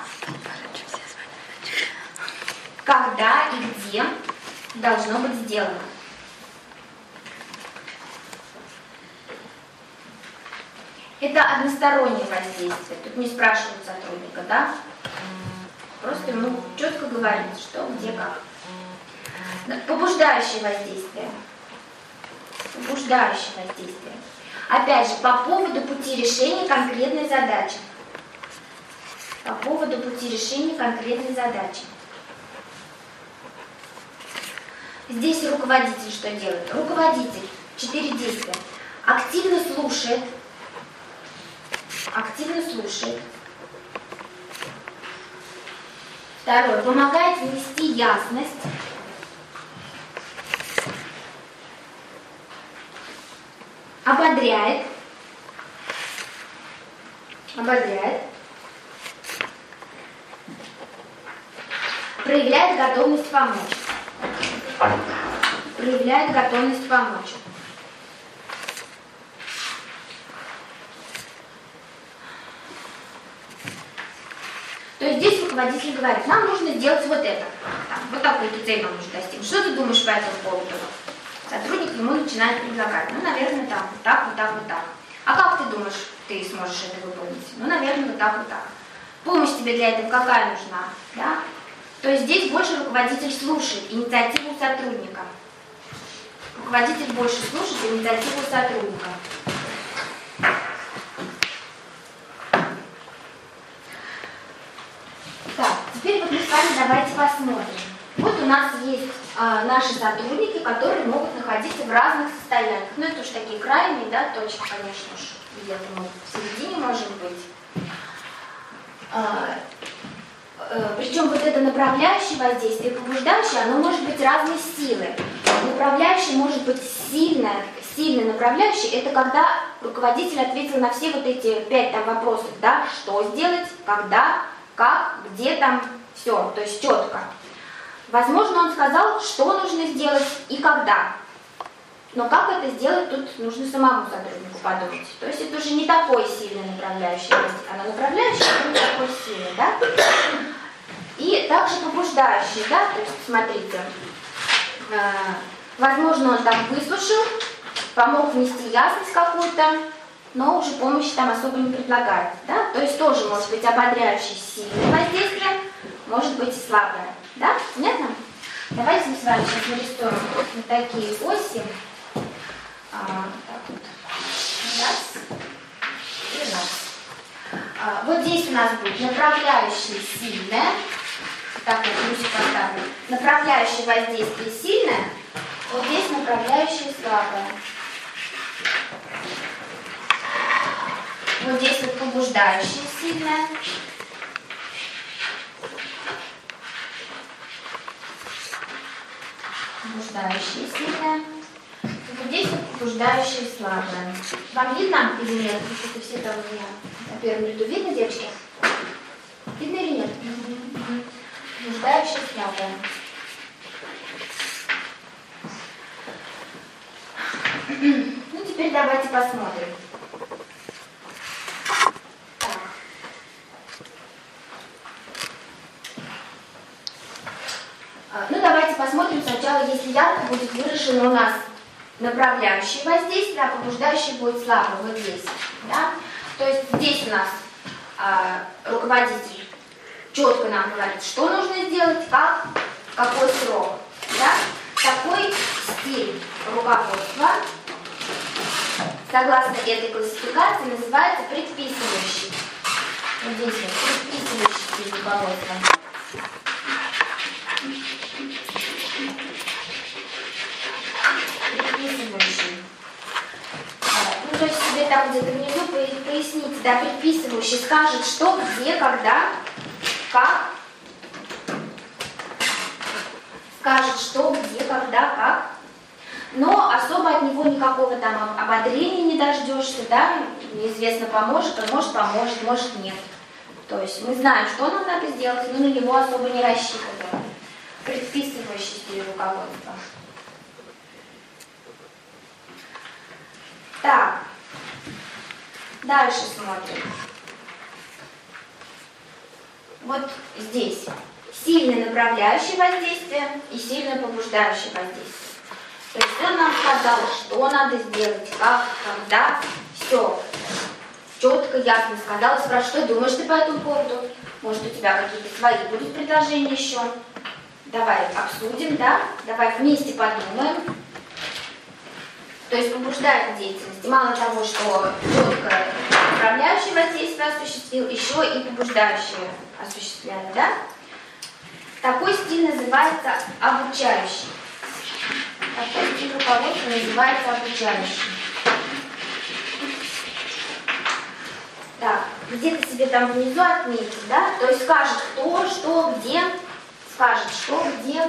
когда и где должно быть сделано. Это одностороннее воздействие. Тут не спрашивают сотрудника, да? Просто ему четко говорит, что, где, как. Побуждающее воздействие. Побуждающее воздействие. Опять же, по поводу пути решения конкретной задачи. По поводу пути решения конкретной задачи. Здесь руководитель что делает? Руководитель. Четыре действия. Активно слушает. Активно слушает. Второе. Помогает внести ясность. Ободряет. Ободряет. Проявляет готовность помочь. Проявляет готовность помочь. То есть здесь руководитель говорит, нам нужно сделать вот это. Там, вот такую-то цель нам нужно достигнуть. Что ты думаешь по этому поводу? Сотрудник ему начинает предлагать. Ну, наверное, там, вот так, вот так, вот так. А как ты думаешь, ты сможешь это выполнить? Ну, наверное, вот так, вот так. Помощь тебе для этого какая нужна? Да? То есть здесь больше руководитель слушает инициативу сотрудника. Руководитель больше слушает инициативу сотрудника. Так, теперь вот мы с вами давайте посмотрим. Вот у нас есть а, наши сотрудники, которые могут находиться в разных состояниях. Ну, это уж такие крайние, да, точки, конечно уж, где-то мы в середине можем быть. А, а, причем вот это направляющее воздействие, побуждающее, оно может быть разной силы. Направляющее может быть сильное, сильное направляющее, это когда руководитель ответил на все вот эти пять там вопросов, да, что сделать, когда, как, где там, все, то есть четко. Возможно, он сказал, что нужно сделать и когда. Но как это сделать, тут нужно самому сотруднику подумать. То есть это уже не такое сильное направляющее, оно направляющее, но не такое сильное, да? И также побуждающее, да, то есть, смотрите, э, возможно, он там выслушал, помог внести ясность какую-то, но уже помощи там особо не предлагает, да? То есть тоже может быть ободряющее сильное воздействие, может быть и слабое. Да? Понятно? Давайте мы с вами сейчас нарисуем вот такие оси. А, так вот. Раз. И раз. А, вот здесь у нас будет направляющее сильное. Так вот, плюсик поставлю. Направляющее воздействие сильное. Вот здесь направляющее слабое. Вот здесь вот побуждающее сильное. Побуждающее сильное. Вот здесь вот побуждающее слабое. Вам видно или нет? Потому что все там у меня на первом ряду видно, девочки? Видно или нет? Побуждающее, слабое. Ну, теперь давайте посмотрим. Так. Ну, давайте посмотрим сначала, если ярко будет выражено у нас направляющее воздействие, а побуждающее будет слабо, вот здесь. Да? То есть здесь у нас а, руководитель четко нам говорит, что нужно сделать, как, какой срок. Да? Такой стиль руководства, согласно этой классификации, называется предписывающий. Вот здесь вот, предписывающий стиль руководства. Предписывающий. Ну, то есть себе там где-то внизу поясните, да, предписывающий скажет, что, где, когда, как. Скажет, что, где, когда, как. Но особо от него никакого там ободрения не дождешься, да, неизвестно, поможет, он может поможет, может нет. То есть мы знаем, что нам надо сделать, но на него особо не рассчитываем. Предписывающий стиль руководства. Так, дальше смотрим. Вот здесь сильное направляющее воздействие и сильное побуждающее воздействие. То есть он нам сказал, что надо сделать, как, когда, все. Четко, ясно сказал. Спрашиваю, что думаешь ты по этому поводу? Может, у тебя какие-то свои будут предложения еще? Давай обсудим, да? Давай вместе подумаем. То есть побуждает к деятельности. Мало того, что четко направляющее воздействие осуществил, еще и побуждающее осуществляет, да? Такой стиль называется обучающий. Такой стиль руководства называется обучающий. Так, где-то себе там внизу отметьте, да? То есть скажет кто, что, где, скажет что, где.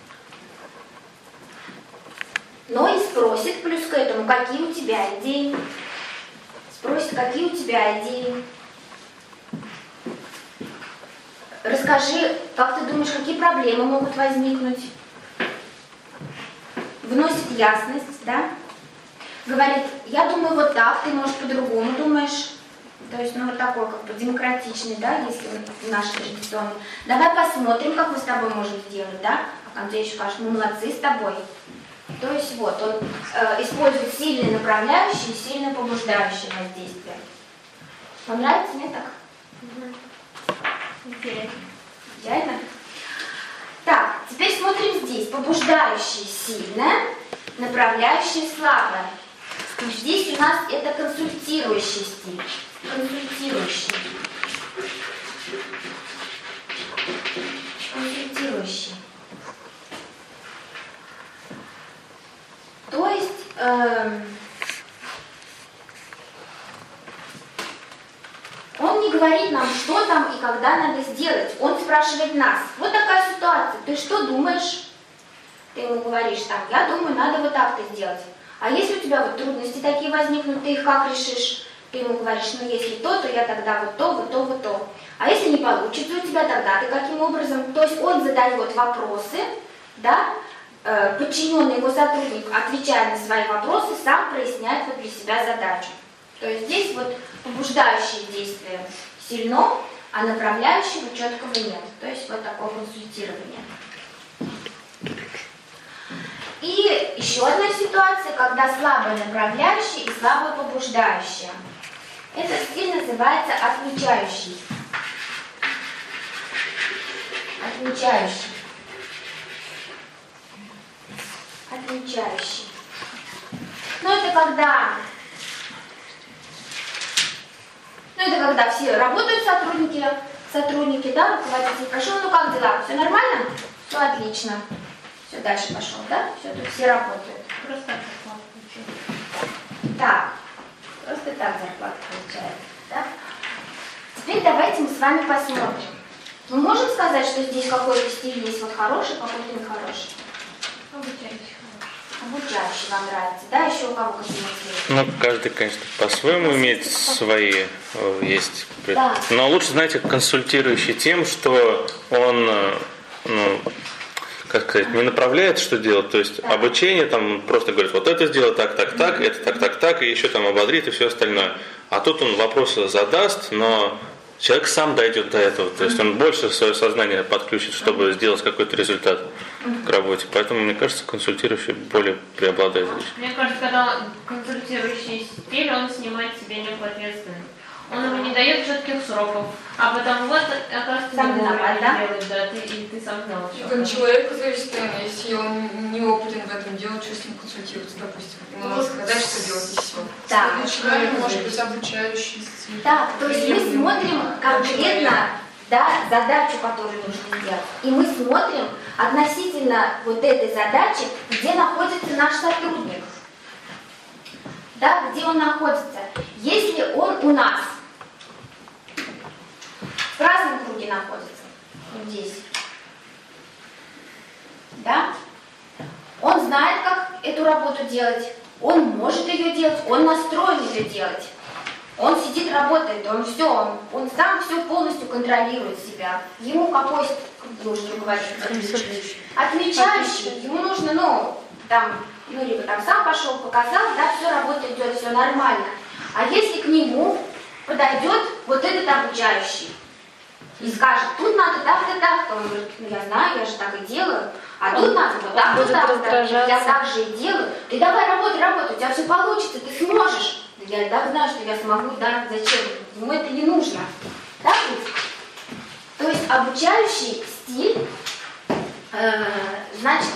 Но и спросит плюс к этому, какие у тебя идеи. Спросит, какие у тебя идеи. Расскажи, как ты думаешь, какие проблемы могут возникнуть. Вносит ясность, да? Говорит, я думаю вот так, ты, может, по-другому думаешь. То есть, ну, вот такой, как бы, демократичный, да, если наш традиционный. Давай посмотрим, как мы с тобой можем сделать, да? А в конце еще скажешь, мы молодцы с тобой. То есть, вот, он э, использует сильное направляющее и сильное побуждающее воздействие. Вам нравится, мне так? Интересно. Идеально? Так, теперь смотрим здесь. Побуждающее сильное, направляющее слабое. Здесь у нас это консультирующий стиль. Консультирующий. Консультирующий. То есть э, он не говорит нам, что там и когда надо сделать. Он спрашивает нас. Вот такая ситуация. Ты что думаешь? Ты ему говоришь там, я думаю, надо вот так-то сделать. А если у тебя вот трудности такие возникнут, ты их как решишь? Ты ему говоришь, ну если то, то я тогда вот то, вот то, вот то. А если не получится у тебя, тогда ты каким образом? То есть он задает вопросы, да, э, подчиненный его сотрудник, отвечая на свои вопросы, сам проясняет вот для себя задачу. То есть здесь вот побуждающее действие сильно, а направляющего четкого нет. То есть вот такое консультирование. И еще одна ситуация, когда слабое направляющее и слабое побуждающее. Этот стиль называется отмечающий. Отмечающий. Отмечающий. Ну это когда... Ну это когда все работают сотрудники, сотрудники, да, руководитель прошел, ну как дела, все нормально? Ну отлично. Все, дальше пошел, да? Все, тут все работают. Просто так зарплата получается. Так, просто так зарплата получается, да? Теперь давайте мы с вами посмотрим. Мы можем сказать, что здесь какой-то стиль есть вот хороший, какой-то нехороший? Обучающий хороший. обучающий вам нравится, да, еще у кого какие мысли? Ну, каждый, конечно, по-своему имеет свои, э, есть. Да. Но лучше, знаете, консультирующий тем, что он, э, ну, как сказать, не направляет, что делать. То есть да. обучение там просто говорит, вот это сделай так, так, так, mm-hmm. это так, так, так, и еще там ободрит и все остальное. А тут он вопросы задаст, но человек сам дойдет до этого. То есть он больше свое сознание подключит, чтобы сделать какой-то результат к работе. Поэтому, мне кажется, консультирующий более преобладает здесь. Мне кажется, когда консультирующий стиль, он снимает с себя некую ответственность. Он ему не дает четких сроков, а потом вот, оказывается, сам не виноват, да? делает, да, ты, и ты сам знал. И как человеку зависит, если он неопытен в этом деле, что с ним консультироваться, допустим. Ему надо сказать, что делать, и все. Да. Человек может быть обучающий стиль. Да, то есть мы смотрим конкретно, да, задачу, которую нужно сделать. И мы смотрим относительно вот этой задачи, где находится наш сотрудник. Да, где он находится. Если он у нас в красном круге находится, вот здесь, да, он знает, как эту работу делать, он может ее делать, он настроен ее делать. Он сидит, работает, он все, он, он сам все полностью контролирует себя. Ему какой нужно руководитель? Отмечающий. Ему нужно, ну, там, ну, либо там сам пошел, показал, да, все работает, идет, все нормально. А если к нему подойдет вот этот обучающий и скажет, тут надо так-то так, то он говорит, ну я знаю, я же так и делаю, а тут надо вот так-то так, я так же и делаю. Ты давай работай, работай, у тебя все получится, ты сможешь. Я и так знаю, что я смогу, да, зачем? Ему это не нужно. Да, ведь? То есть обучающий стиль, э, значит,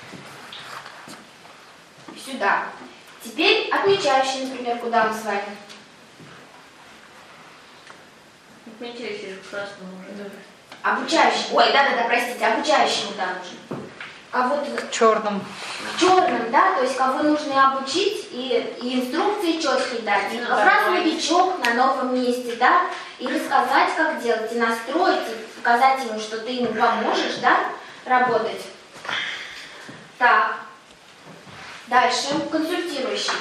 сюда. Теперь отмечающий, например, куда мы с вами? Отмечающий в красном уже. Да. Обучающий. Ой, да-да-да, простите, обучающий куда нужен? А вот черным. Черным, да, то есть кого нужно обучить и, и инструкции четкие дать. И как раз новичок на новом месте, да, и рассказать, как делать, и настроить, и показать ему, что ты ему поможешь, да, работать. Так. Дальше. Консультирующий.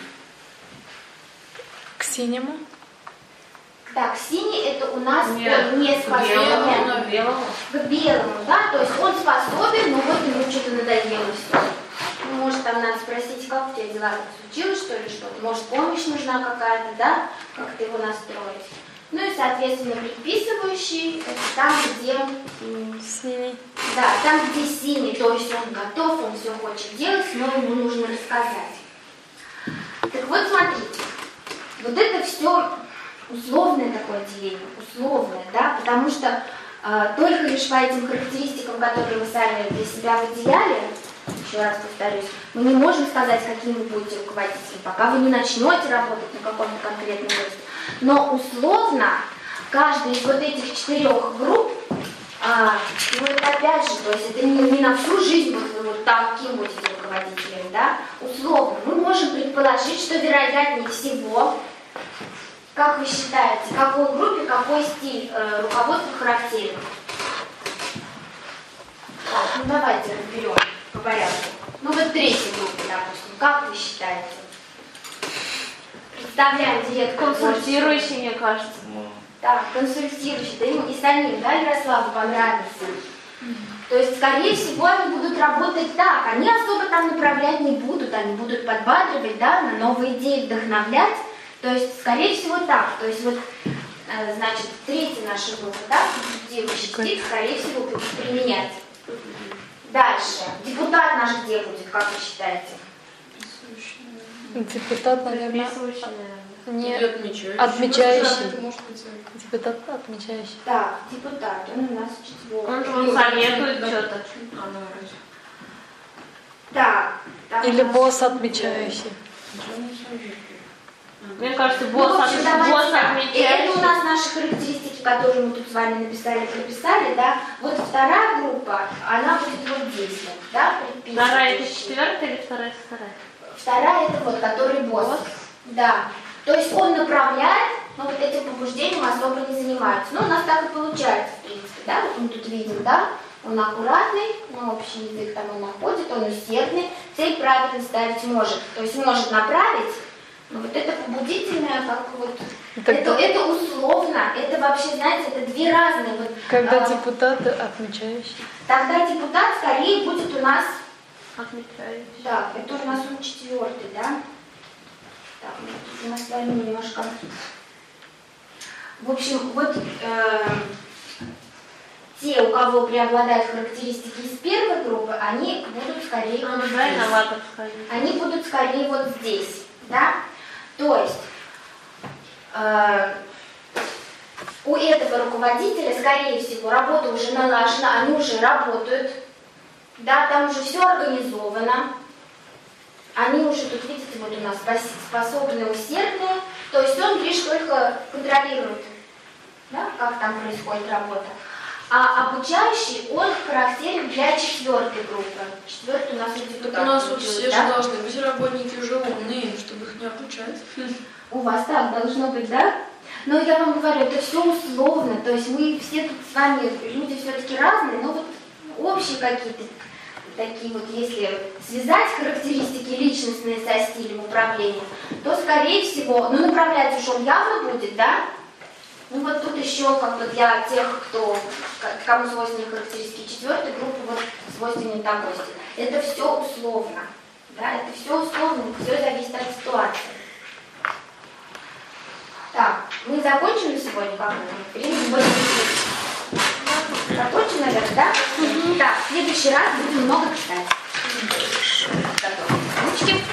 К синему. Так, синий это у нас Нет, он не способен. К белому. К белому, да, то есть он способен, но вот ему что-то надоело все. Ну, может, там надо спросить, как у тебя дела, случилось что ли что-то, может, помощь нужна какая-то, да, как-то его настроить. Ну и, соответственно, предписывающий, это там, где синий. Да, там, где синий, то есть он готов, он все хочет делать, но ему нужно рассказать. Так вот, смотрите, вот это все условное такое деление, условное, да, потому что э, только лишь по этим характеристикам, которые вы сами для себя выделяли, еще раз повторюсь, мы не можем сказать, каким вы будете руководителем, пока вы не начнете работать на каком-то конкретном месте. Но условно каждая из вот этих четырех групп, а, ну это опять же, то есть это не, не на всю жизнь вот вы вот таким будете руководителем, да, условно мы можем предположить, что вероятнее всего, как вы считаете, какой группе какой стиль э, руководства характерен? Так, ну давайте разберем по порядку. Ну вот третьей группе, допустим, как вы считаете? Представляем директора. Консультирующий, мне кажется. Да, консультирующий, да ему и самим, да, Ярославу понравится. То есть, скорее всего, они будут работать так, они особо там направлять не будут, они будут подбадривать, да, на новые идеи вдохновлять. То есть, скорее всего, так. То есть, вот, значит, третья наша группа, да, консультирующий стиль, скорее всего, будут применять. Дальше. Депутат наш где будет, как вы считаете? Депутат, наверное, не отмечающий. отмечающий. Депутат отмечающий. Так, депутат, он у нас четвертый. Он же советует что-то. Так. Или босс отмечающий. Мне кажется, Ну, босс, в общем, от... давайте босс так. отмечающий. Это у нас наши характеристики, которые мы тут с вами написали, прописали, да. Вот вторая группа, она будет вот здесь, вот, да, Вторая это четвертая или вторая вторая? Вторая это вот, который босс. босс. Да. То есть он направляет, но вот этим побуждением особо не занимается. Ну, у нас так и получается, в принципе, да, вот мы тут видим, да. Он аккуратный, на общий язык там он находит, он усердный, цель правильно ставить может. То есть может направить, но вот это побудительное, как вот, это, это условно, это вообще, знаете, это две разные. Вот, Когда а, депутаты отмечающие. Тогда депутат скорее будет у нас, Отмечающий. да, это у нас он четвертый, да? Так, у нас с вами немножко. В общем, вот э, те, у кого преобладают характеристики из первой группы, они будут скорее Он вот да, здесь. инноватор сходит. Они будут скорее вот здесь, да? То есть э, у этого руководителя, скорее всего, работа уже налажена, они уже работают, да, там уже все организовано. Они уже, тут видите, вот у нас способные, усердные, то есть он лишь только контролирует, да, как там происходит работа. А обучающий, он характерен для четвертой группы. Четвертый у нас вот депутат. У нас вот все да? же должны быть работники уже умные, чтобы их не обучать. У вас так должно быть, да? Но я вам говорю, это все условно, то есть мы все тут с вами, люди все-таки разные, но вот общие какие-то такие вот, если связать характеристики личностные со стилем управления, то, скорее всего, ну, направлять уж он явно будет, да? Ну, вот тут еще, как бы для тех, кто, кому свойственны характеристики четвертой группы, вот свойственен такой стиль. Это все условно, да? Это все условно, все зависит от ситуации. Так, мы закончили сегодня, как мы? Времени больше не закончим, наверное, да? Mm-hmm. Так, в следующий раз будем много читать. Ручки.